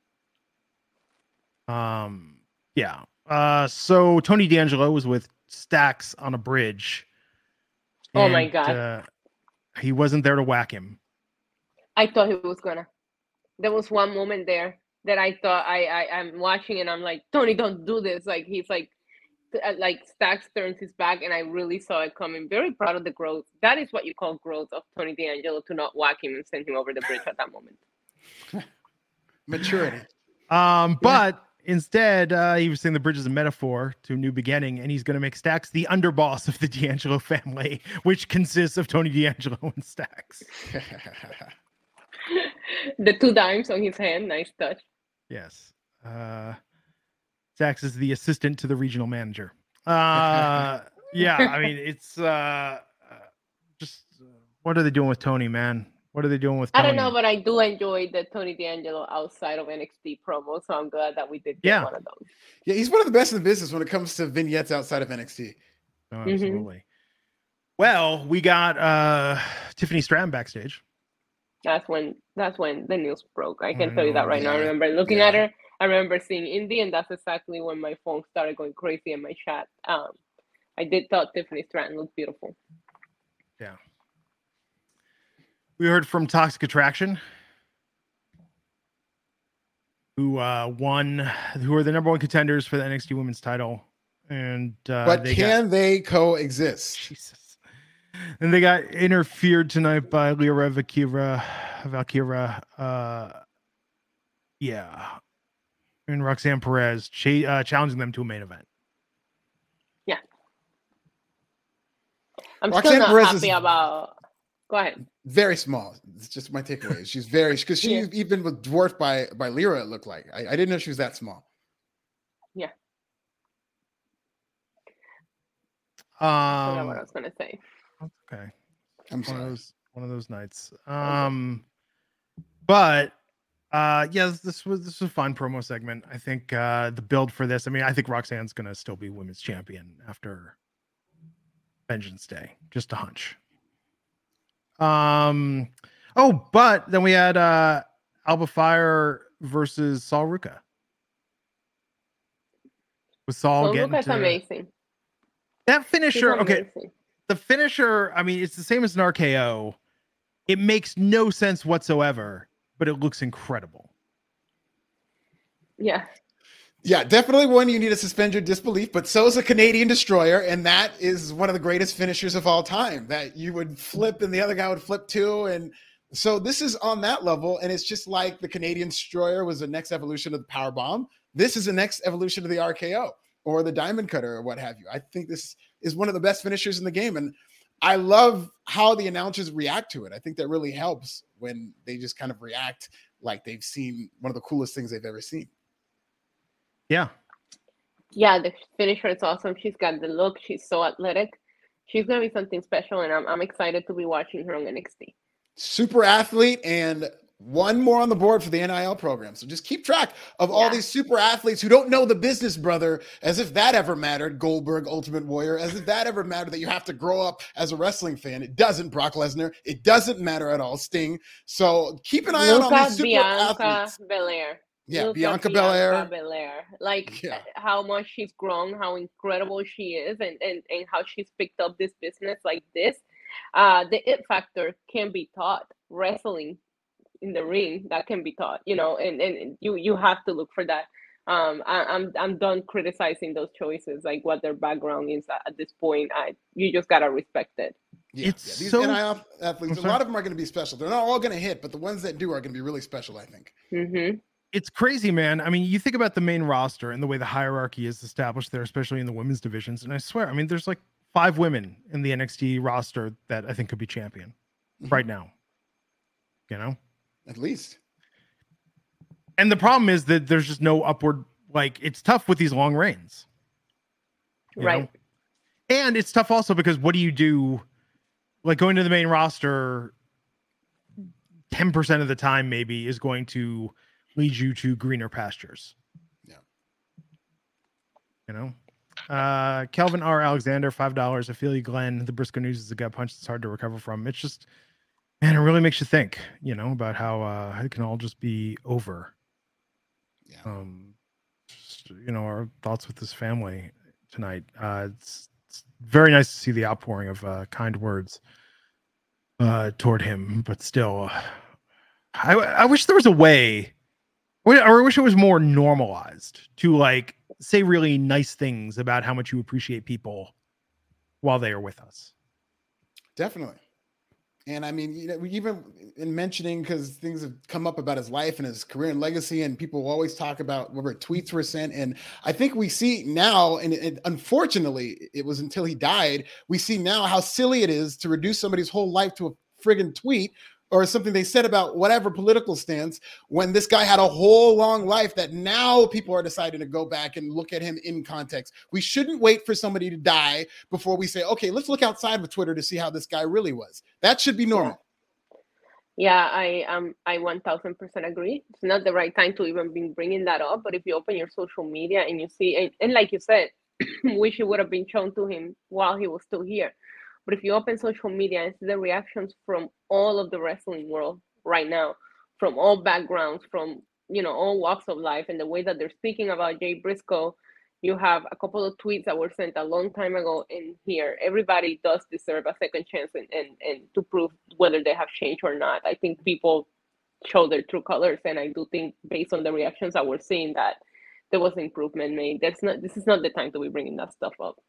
So Tony D'Angelo was with Stacks on a bridge.
Oh my God.
He wasn't there to whack him.
I thought he was gonna. There was one moment there that I thought I'm watching and I'm like, Tony, don't do this. Like, he's like Stacks turns his back, and I really saw it coming. Very proud of the growth. That is what you call growth of Tony D'Angelo, to not whack him and send him over the bridge at that moment.
Maturity.
But instead, he was saying the bridge is a metaphor to a new beginning, and he's going to make Stacks the underboss of the D'Angelo family, which consists of Tony D'Angelo and Stacks.
The 2 dimes on his hand. Nice touch.
Yes. Stacks is the assistant to the regional manager. I mean, it's just what are they doing with Tony, man? What are they doing with Tony?
I don't know, but I do enjoy the Tony D'Angelo outside of NXT promo, so I'm glad that we did get one of those.
Yeah, he's one of the best in the business when it comes to vignettes outside of NXT.
Oh, absolutely. Well, we got Tiffany Stratton backstage.
That's when the news broke. I can tell you that right now. I remember looking at her. I remember seeing Indy, and that's exactly when my phone started going crazy in my chat. I did thought Tiffany Stratton looked beautiful.
Yeah. We heard from Toxic Attraction, who are the number one contenders for the NXT Women's title. And
but they coexist?
Jesus. And they got interfered tonight by Lyra Valkyria. And Roxanne Perez challenging them to a main event.
Yeah. I'm
Roxanne
still not
Perez
happy about... Go ahead.
Very small. It's just my takeaway. She's because she even was dwarfed by Lyra, it looked like. I didn't know she was that small.
Yeah. I forgot what I was going to say.
Okay.
I'm sorry.
One of those nights. But this was a fun promo segment. I think the build for this, I think Roxanne's gonna still be women's champion after Vengeance Day. Just a hunch. But then we had Alba Fire versus Sol Ruca. With Sol getting
Ruca's amazing.
That finisher, okay. The finisher, it's the same as an RKO. It makes no sense whatsoever, but it looks incredible.
Yeah.
Yeah, definitely one you need to suspend your disbelief, but so is a Canadian Destroyer, and that is one of the greatest finishers of all time, that you would flip and the other guy would flip too. And so this is on that level, and it's just like the Canadian Destroyer was the next evolution of the Power Bomb. This is the next evolution of the RKO or the Diamond Cutter or what have you. I think this is one of the best finishers in the game, and I love how the announcers react to it. I think that really helps when they just kind of react like they've seen one of the coolest things they've ever seen.
Yeah.
Yeah, the finisher is awesome. She's got the look. She's so athletic. She's gonna be something special, and I'm excited to be watching her on NXT.
Super athlete, and one more on the board for the NIL program. So just keep track of all these super athletes who don't know the business, brother, as if that ever mattered. Goldberg, Ultimate Warrior, as if that ever mattered, that you have to grow up as a wrestling fan. It doesn't. Brock Lesnar, it doesn't matter at all. Sting. So keep an eye out on these super athletes.
Belair.
Yeah, Bianca Belair.
Like how much she's grown, how incredible she is, and how she's picked up this business like this. The it factor can be taught. Wrestling in the ring, that can be taught, and you have to look for that. I'm done criticizing those choices, like what their background is at this point. You just gotta respect it.
These NIL athletes, a lot of them are going to be special. They're not all going to hit, but the ones that do are going to be really special, I think.
Mm-hmm.
It's crazy, man. I mean, you think about the main roster and the way the hierarchy is established there, especially in the women's divisions. And I swear, I mean, there's like 5 women in the NXT roster that I think could be champion right now.
At least.
And the problem is that there's just no upward, like, it's tough with these long reigns.
Right.
Know? And it's tough also because what do you do? Like, going to the main roster 10% of the time maybe is going to lead you to greener pastures. Kelvin R. Alexander, $5. I feel you, Glenn. The Briscoe news is a gut punch that's hard to recover from. It's just, man, it really makes you think, about how it can all just be over. Our thoughts with this family tonight. It's very nice to see the outpouring of kind words toward him, but still, I wish there was a way, or I wish it was more normalized to like say really nice things about how much you appreciate people while they are with us.
Definitely. And I mean, even in mentioning, because things have come up about his life and his career and legacy, and people always talk about whatever tweets were sent. And I think we see now, and unfortunately, it was until he died, we see now how silly it is to reduce somebody's whole life to a friggin' tweet or something they said about whatever political stance, when this guy had a whole long life that now people are deciding to go back and look at him in context. We shouldn't wait for somebody to die before we say, okay, let's look outside of Twitter to see how this guy really was. That should be normal.
Yeah, I 1000% agree. It's not the right time to even be bringing that up, but if you open your social media and you see, and like you said, wish it would have been shown to him while he was still here. But if you open social media and see the reactions from all of the wrestling world right now, from all backgrounds, from all walks of life, and the way that they're speaking about Jay Briscoe, you have a couple of tweets that were sent a long time ago in here. Everybody does deserve a second chance and to prove whether they have changed or not. I think people show their true colors, and I do think based on the reactions that we're seeing that there was improvement made. This is not the time to be bringing that stuff up.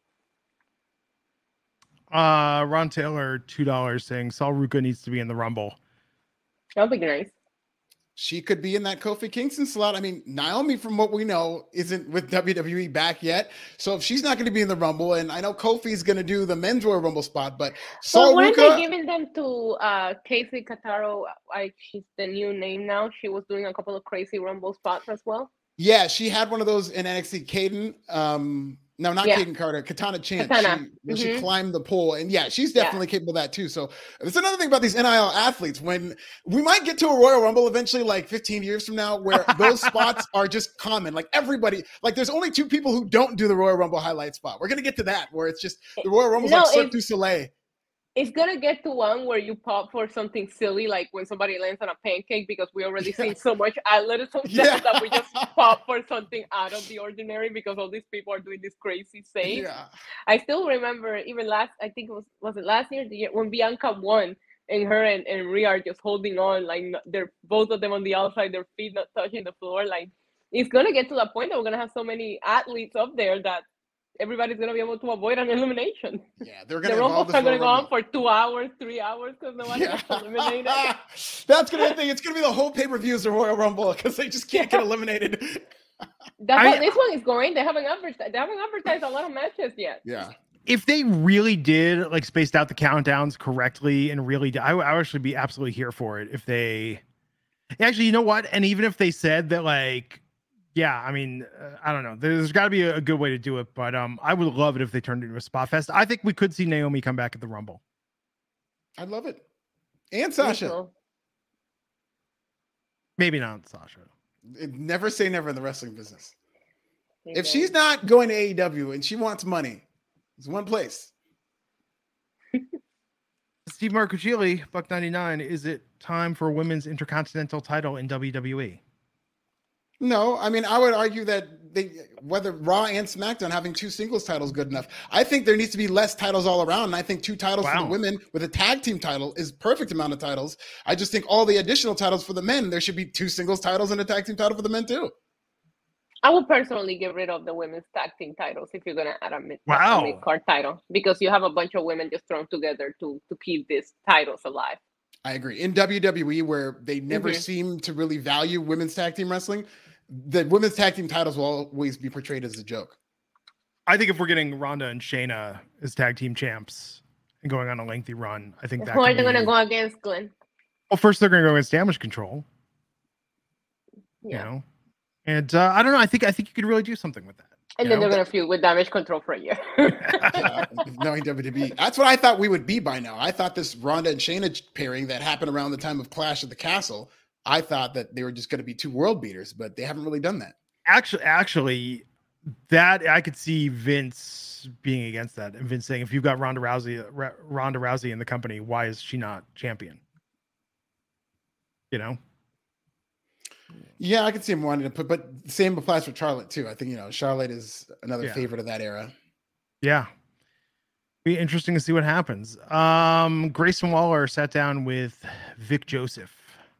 Ron Taylor, $2, saying Saul Ruka needs to be in the Rumble.
That would be nice.
She could be in that Kofi Kingston slot. I mean, Naomi, from what we know, isn't with WWE back yet. So if she's not going to be in the Rumble, and I know Kofi's going to do the Men's Royal Rumble spot, but Saul
weren't
Ruka,
they giving them to Casey Cataro? She's the new name now. She was doing a couple of crazy Rumble spots as well.
Yeah, she had one of those in NXT. Kaden, no, not Kaden Carter, Katana Chance. She climbed the pole, and she's definitely capable of that too. So it's another thing about these NIL athletes. When we might get to a Royal Rumble eventually, like 15 years from now, where those spots are just common. Like everybody, like there's only 2 people who don't do the Royal Rumble highlight spot. We're gonna get to that where it's just the Royal Rumble's like Cirque du Soleil.
It's gonna get to one where you pop for something silly, like when somebody lands on a pancake, because we already seen so much athleticism that we just pop for something out of the ordinary because all these people are doing this crazy saves.
Yeah.
I still remember even I think it was it last year, the year when Bianca won, and her and Rhea are just holding on, like they're both of them on the outside, their feet not touching the floor. Like it's gonna get to that point that we're gonna have so many athletes up there that everybody's going to be able to avoid an elimination.
Yeah, they're going to
the Rumbles are going to go on for 2 hours, 3 hours because nobody gets eliminated.
That's going to be the thing. It's going to be the whole pay-per-views of Royal Rumble because they just can't get eliminated.
That's how this one is going. They haven't advertised a lot of matches yet.
Yeah.
If they really did like spaced out the countdowns correctly and really I would actually be absolutely here for it. If they actually, you know what? And even if they said that, like, Yeah, I mean, I don't know. There's got to be a good way to do it, but I would love it if they turned it into a spot fest. I think we could see Naomi come back at the Rumble.
I'd love it. And Sasha.
Maybe not Sasha.
Never say never in the wrestling business. If she's not going to AEW and she wants money, it's one place.
Steve Marcucci, $1.99. Is it time for a women's intercontinental title in WWE?
No, I mean, I would argue that whether Raw and SmackDown having two singles titles good enough. I think there needs to be less titles all around. And I think two titles for the women with a tag team title is perfect amount of titles. I just think all the additional titles for the men, there should be two singles titles and a tag team title for the men too.
I would personally get rid of the women's tag team titles if you're going to add a mid-card title, because you have a bunch of women just thrown together to keep these titles alive.
I agree. In WWE, where they never seem to really value women's tag team wrestling, the women's tag team titles will always be portrayed as a joke.
I think if we're getting Ronda and Shayna as tag team champs and going on a lengthy run, I think that.
Who are they going to go against, Glenn?
Well, first they're going to go against Damage Control.
Yeah.
You know, and I don't know. I think you could really do something with that.
And then they're going to feud with Damage Control for a year.
Knowing WWE, that's what I thought we would be by now. I thought this Ronda and Shayna pairing that happened around the time of Clash at the Castle, I thought that they were just going to be two world beaters, but they haven't really done that.
Actually, that I could see Vince being against that, and Vince saying, "If you've got Ronda Rousey in the company, why is she not champion?" You know.
Yeah, I could see him wanting to put, but same applies for Charlotte too. I think Charlotte is another favorite of that era.
Yeah. Be interesting to see what happens. Grayson Waller sat down with Vic Joseph.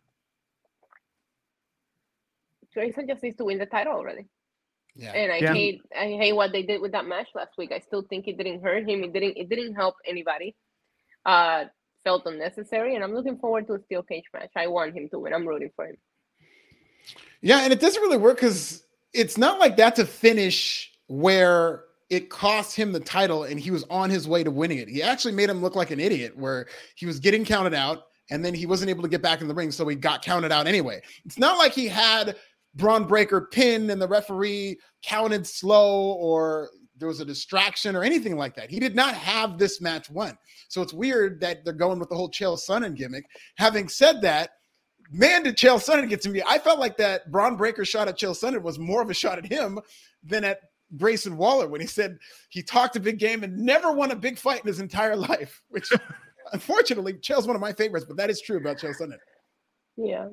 Grayson just needs to win the title already.
Yeah.
And I hate what they did with that match last week. I still think it didn't hurt him. It didn't help anybody. Felt unnecessary, and I'm looking forward to a steel cage match. I want him to win. I'm rooting for him.
Yeah, and it doesn't really work because it's not like that's a finish where it cost him the title and he was on his way to winning it. He actually made him look like an idiot where he was getting counted out and then he wasn't able to get back in the ring, so he got counted out anyway. It's not like he had Braun Breaker pinned and the referee counted slow or there was a distraction or anything like that. He did not have this match won. So it's weird that they're going with the whole Chael Sonnen gimmick. Having said that, man, did Chael Sonnen get to me. I felt like that Braun Breaker shot at Chael Sonnen was more of a shot at him than at Grayson Waller when he said he talked a big game and never won a big fight in his entire life, which unfortunately, Chael's one of my favorites, but that is true about Chael Sonnen.
Yeah.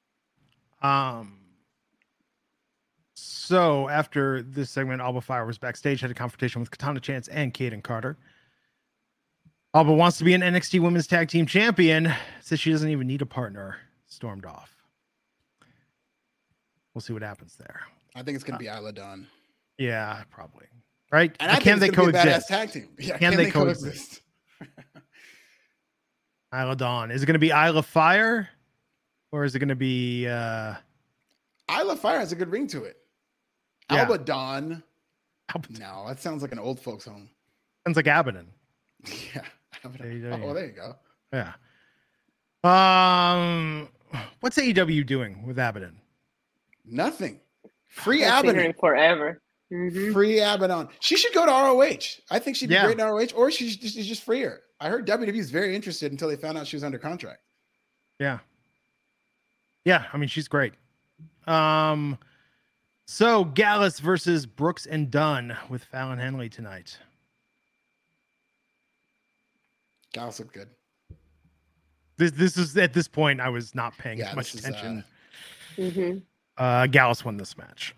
So after this segment, Alba Fire was backstage, had a confrontation with Katana Chance and Kaden Carter. Alba wants to be an NXT Women's Tag Team Champion, says she doesn't even need a partner, stormed off. We'll see what happens there.
I think it's going to be Isla Dawn.
Yeah, probably. Right?
And I can they coexist? Tag team. Yeah,
can they coexist? Isla Dawn. Is it going to be Isla Fire? Or is it going to be...
Isla Fire has a good ring to it.
Yeah.
Alba Dawn. No, that sounds like an old folks home.
Sounds like Abaddon.
Yeah. There you go.
Yeah. What's AEW doing with Abaddon?
Nothing. Free Abaddon
forever.
Free Abaddon. She should go to ROH. I think she'd be great in ROH, or she's just freer. I heard WWE is very interested until they found out she was under contract.
Yeah. Yeah, I mean, she's great. So Gallus versus Brooks and Dunn with Fallon Henley tonight.
Gallus looked good.
This is at this point I was not paying much attention. Gallus won this match.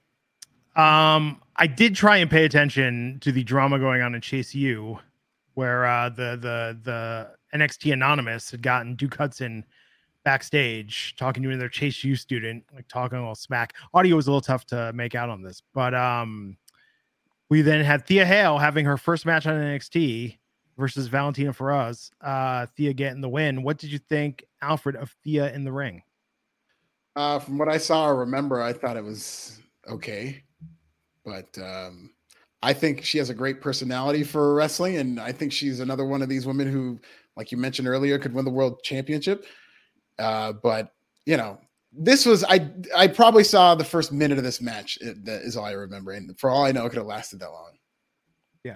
I did try and pay attention to the drama going on in Chase U, where the NXT Anonymous had gotten Duke Hudson backstage talking to another Chase U student, like talking a little smack. Audio was a little tough to make out on this, but we then had Thea Hale having her first match on NXT versus Valentina Feroz. Thea getting the win. What did you think, Alfred, of Thea in the ring?
From what I saw or remember, I thought it was okay, but I think she has a great personality for wrestling, and I think she's another one of these women who, like you mentioned earlier, could win the world championship. But this was I probably saw the first minute of this match. That is all I remember, and for all I know, it could have lasted that long.
Yeah.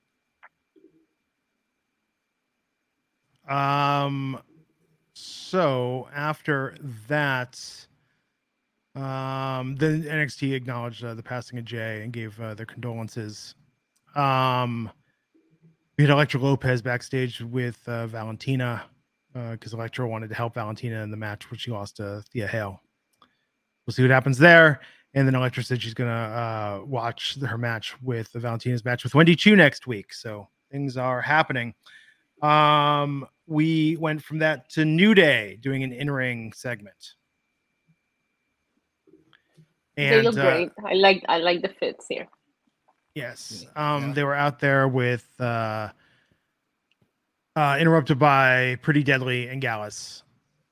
So after that, then NXT acknowledged the passing of Jay and gave their condolences. We had Elektra Lopez backstage with Valentina because Elektra wanted to help Valentina in the match, which she lost to Thea Hale. We'll see what happens there. And then Elektra said she's gonna watch her match with Valentina's match with Wendy Chu next week. So things are happening. We went from that to New Day doing an in-ring segment. And
they look great. I like the fits here.
Yes. They were out there with interrupted by Pretty Deadly and Gallus.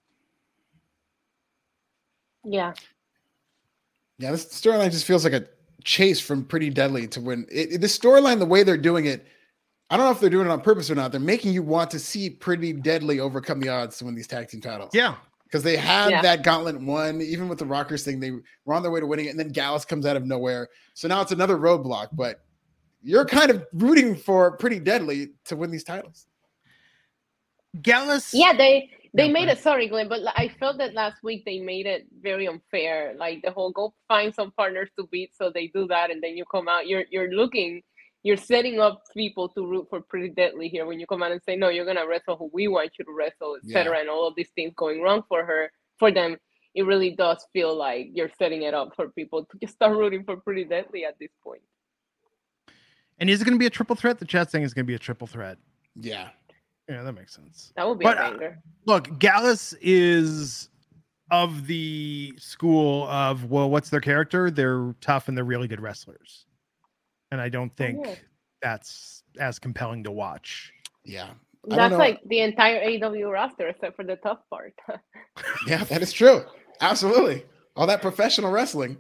Yeah.
Yeah, this storyline just feels like a chase from Pretty Deadly to win. This storyline, the way they're doing it, I don't know if they're doing it on purpose or not. They're making you want to see Pretty Deadly overcome the odds to win these tag team titles.
Yeah.
Because they had that gauntlet won, even with the Rockers thing, they were on their way to winning it, and then Gallus comes out of nowhere. So now it's another roadblock, but you're kind of rooting for Pretty Deadly to win these titles.
Gallus.
Yeah, they made it. Sorry, Glenn, but I felt that last week they made it very unfair. Like the whole go find some partners to beat, so they do that, and then you come out. You're setting up people to root for Pretty Deadly here when you come out and say, no, you're gonna wrestle who we want you to wrestle, etc. And all of these things going wrong for them. It really does feel like you're setting it up for people to just start rooting for Pretty Deadly at this point.
And is it going to be a triple threat? The chat saying it's going to be a triple threat.
Yeah.
Yeah, that makes sense.
That would be a banger.
Look, Gallus is of the school of, well, what's their character? They're tough and they're really good wrestlers. And I don't think that's as compelling to watch.
Yeah.
That's like the entire AEW roster except for the tough part.
Yeah, that is true. Absolutely. All that professional wrestling.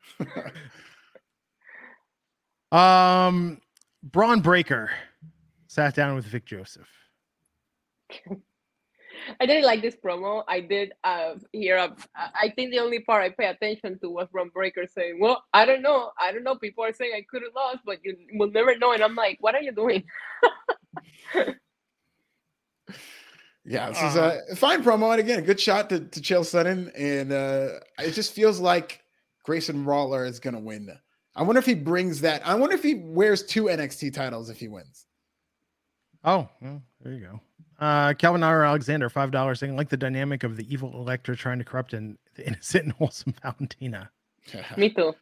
Braun Breaker sat down with Vic Joseph.
I didn't like this promo. I did hear I think the only part I pay attention to was Braun Breaker saying, well, I don't know. People are saying I could have lost, but you will never know. And I'm like, what are you doing?
Yeah, this is a fine promo. And again, a good shot to Chael Sonnen. And it just feels like Grayson Waller is going to win. I wonder if he brings that. I wonder if he wears 2 NXT titles if he wins.
Oh, well, there you go. Calvin R. Alexander, $5 saying, like the dynamic of the evil Elektra trying to corrupt the innocent and wholesome Valentina.
Me too.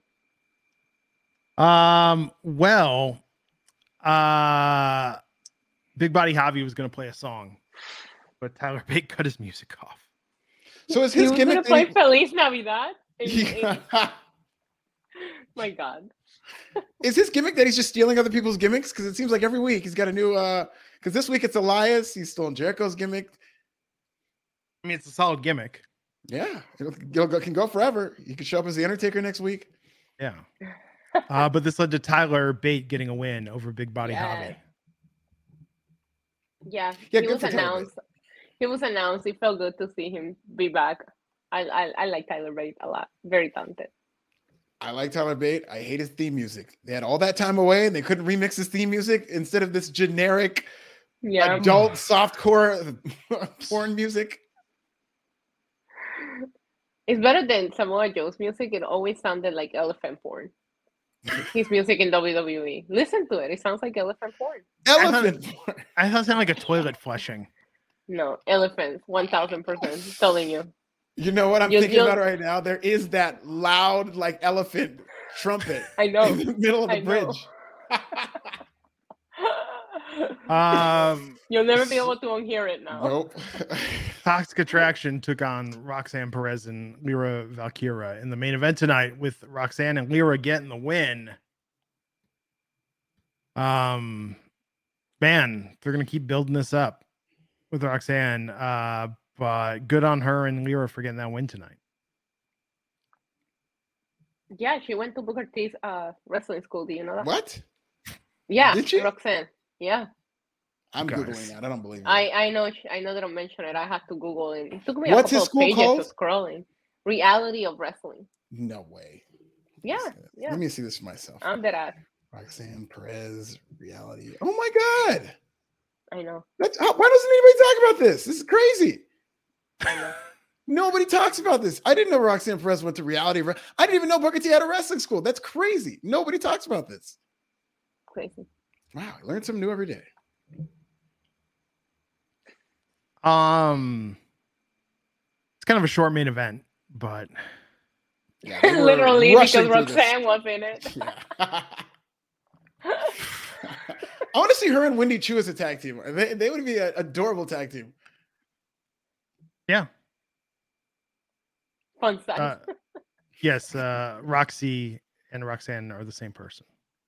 Big Body Javi was going to play a song, but Tyler Bate cut his music off.
So is his gimmick
play Feliz Navidad?
Yeah.
My God.
Is his gimmick that he's just stealing other people's gimmicks? Because it seems like every week he's got a new because this week it's Elias, he's stolen Jericho's gimmick.
I mean, it's a solid gimmick.
Yeah, it can go forever. You could show up as the Undertaker next week.
Yeah. But this led to Tyler Bate getting a win over Big Body Javi.
Yeah, he was announced. He was announced. It felt good to see him be back. I like Tyler Bate a lot. Very talented.
I like Tyler Bate. I hate his theme music. They had all that time away and they couldn't remix his theme music instead of this generic adult softcore porn music.
It's better than Samoa Joe's music. It always sounded like elephant porn. His music in WWE. Listen to it. It sounds like elephant porn.
Elephant porn.
I thought it sounded like a toilet flushing.
No, elephants. 1,000%. Telling you.
You know what I'm thinking about right now? There is that loud, like elephant trumpet.
I know.
In the middle of the bridge.
You'll never be able to unhear it now.
Nope.
Toxic Attraction took on Roxanne Perez and Lyra Valkyria in the main event tonight, with Roxanne and Lyra getting the win. Man, they're gonna keep building this up with Roxanne. But good on her and Lyra for getting that win tonight.
Yeah, she went to Booker T's wrestling school. Do you know that?
What?
Yeah,
did she?
Roxanne. Yeah.
I'm Googling that. I don't believe it.
I know they don't mention it. I had to Google it. It took me
What's
a
his
couple
school
of pages
called?
of scrolling. reality of wrestling.
No way.
Yeah.
Let me see this for myself.
I'm dead ass.
Roxanne Perez reality. Oh my God.
I know.
Why doesn't anybody talk about this? This is crazy.
I know.
Nobody talks about this. I didn't know Roxanne Perez went to reality. I didn't even know Booker T had a wrestling school. That's crazy. Nobody talks about this.
Crazy.
Wow, I learn something new every day.
It's kind of a short main event, but
Yeah,
literally because Roxanne was in it.
Yeah. I want to see her and Wendy Chu as a tag team. They would be an adorable tag team.
yeah.
Fun size.
Yes, Roxy and Roxanne are the same person.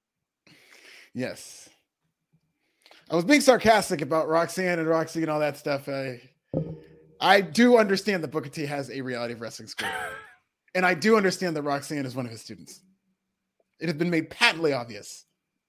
Yes. I was being sarcastic about Roxanne and Roxy and all that stuff. I do understand that Booker T has a reality wrestling school. And I do understand that Roxanne is one of his students. It has been made patently obvious.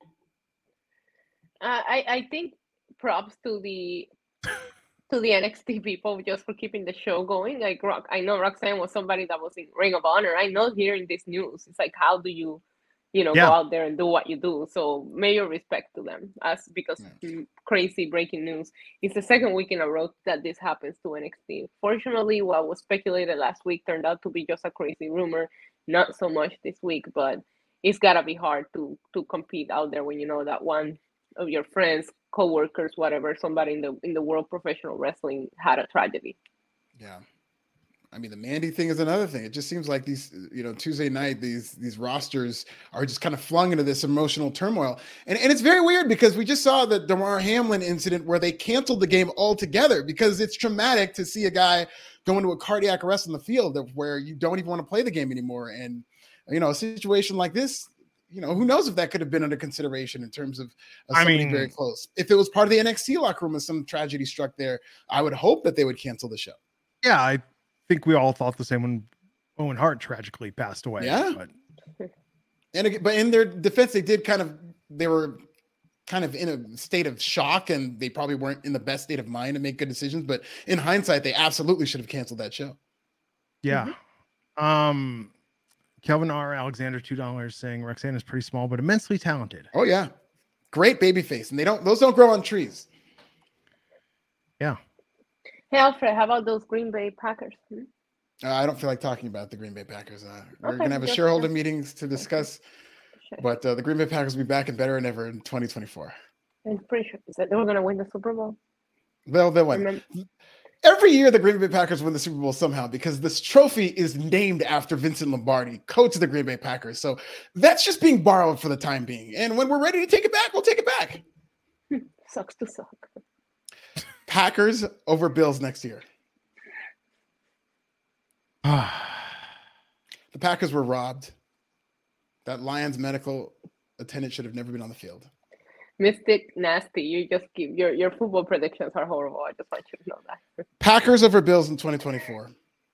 I think props to the NXT people just for keeping the show going. Like I know Roxanne was somebody that was in Ring of Honor. I know hearing this news, it's like, how do you go out there and do what you do? So major respect to them, because crazy breaking news. It's the second week in a row that this happens to NXT. Fortunately, what was speculated last week turned out to be just a crazy rumor. Not so much this week, but it's gotta be hard to compete out there when you know that one of your friends, co-workers, whatever, somebody in the world professional wrestling had a tragedy.
Yeah. I mean, the Mandy thing is another thing. It just seems like these, Tuesday night, these rosters are just kind of flung into this emotional turmoil. And it's very weird because we just saw the Damar Hamlin incident where they canceled the game altogether because it's traumatic to see a guy go into a cardiac arrest on the field where you don't even want to play the game anymore. And, a situation like this, who knows if that could have been under consideration in terms of somebody very close. If it was part of the NXT locker room and some tragedy struck there, I would hope that they would cancel the show.
Yeah, I think we all thought the same when Owen Hart tragically passed away.
Yeah. But in their defense, they were kind of in a state of shock and they probably weren't in the best state of mind to make good decisions. But in hindsight, they absolutely should have canceled that show.
Yeah. Kelvin R. Alexander, $2 saying Roxanne is pretty small, but immensely talented.
Oh yeah. Great baby face. And those don't grow on trees.
Yeah.
Hey Alfred, how about those Green Bay Packers?
I don't feel like talking about the Green Bay Packers. We're going to have a shareholder meetings to discuss, but the Green Bay Packers will be back and better than ever in 2024.
I'm pretty sure that they were going to win the Super Bowl.
They'll win. Every year, the Green Bay Packers win the Super Bowl somehow because this trophy is named after Vincent Lombardi, coach of the Green Bay Packers. So that's just being borrowed for the time being. And when we're ready to take it back, we'll take it back.
Sucks to suck.
Packers over Bills next year. The Packers were robbed. That Lions medical attendant should have never been on the field.
Mystic Nasty, you just keep your football predictions are horrible. I just want you to know that.
Packers over Bills in 2024.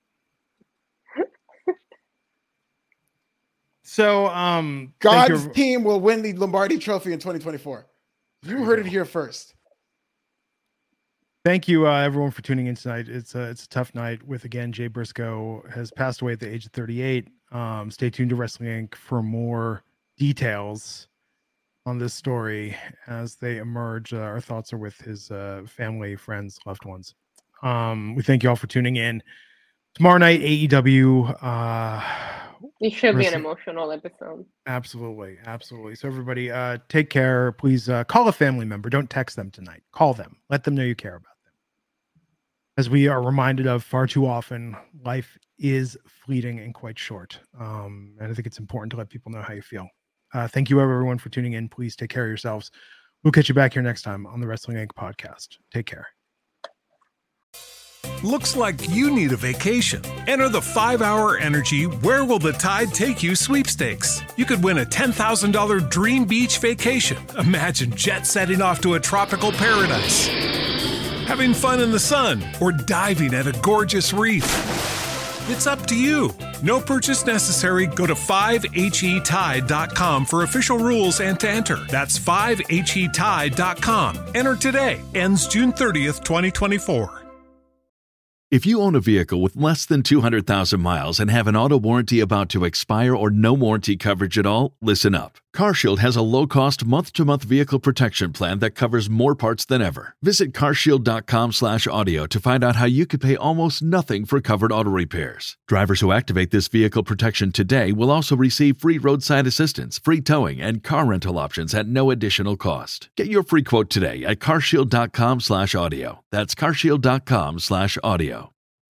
So,
God's team will win the Lombardi Trophy in 2024. You heard it here first.
Thank you, everyone, for tuning in tonight. It's a tough night with, again, Jay Briscoe has passed away at the age of 38. Stay tuned to Wrestling Inc. for more details on this story as they emerge. Our thoughts are with his family, friends, loved ones. We thank you all for tuning in. Tomorrow night, AEW.
It should be an emotional episode.
Absolutely. So everybody, take care. Please call a family member. Don't text them tonight. Call them. Let them know you care about them. As we are reminded of far too often, life is fleeting and quite short. And I think it's important to let people know how you feel. Thank you, everyone, for tuning in. Please take care of yourselves. We'll catch you back here next time on the Wrestling Inc. podcast. Take care.
Looks like you need a vacation. Enter the 5-Hour Energy Where Will the Tide Take You sweepstakes. You could win a $10,000 dream beach vacation. Imagine jet setting off to a tropical paradise, having fun in the sun, or diving at a gorgeous reef. It's up to you. No purchase necessary. Go to 5HETide.com for official rules and to enter. That's 5HETide.com. Enter today. Ends June 30th, 2024.
If you own a vehicle with less than 200,000 miles and have an auto warranty about to expire or no warranty coverage at all, listen up. CarShield has a low-cost month-to-month vehicle protection plan that covers more parts than ever. Visit carshield.com/audio to find out how you could pay almost nothing for covered auto repairs. Drivers who activate this vehicle protection today will also receive free roadside assistance, free towing, and car rental options at no additional cost. Get your free quote today at carshield.com/audio. That's carshield.com/audio.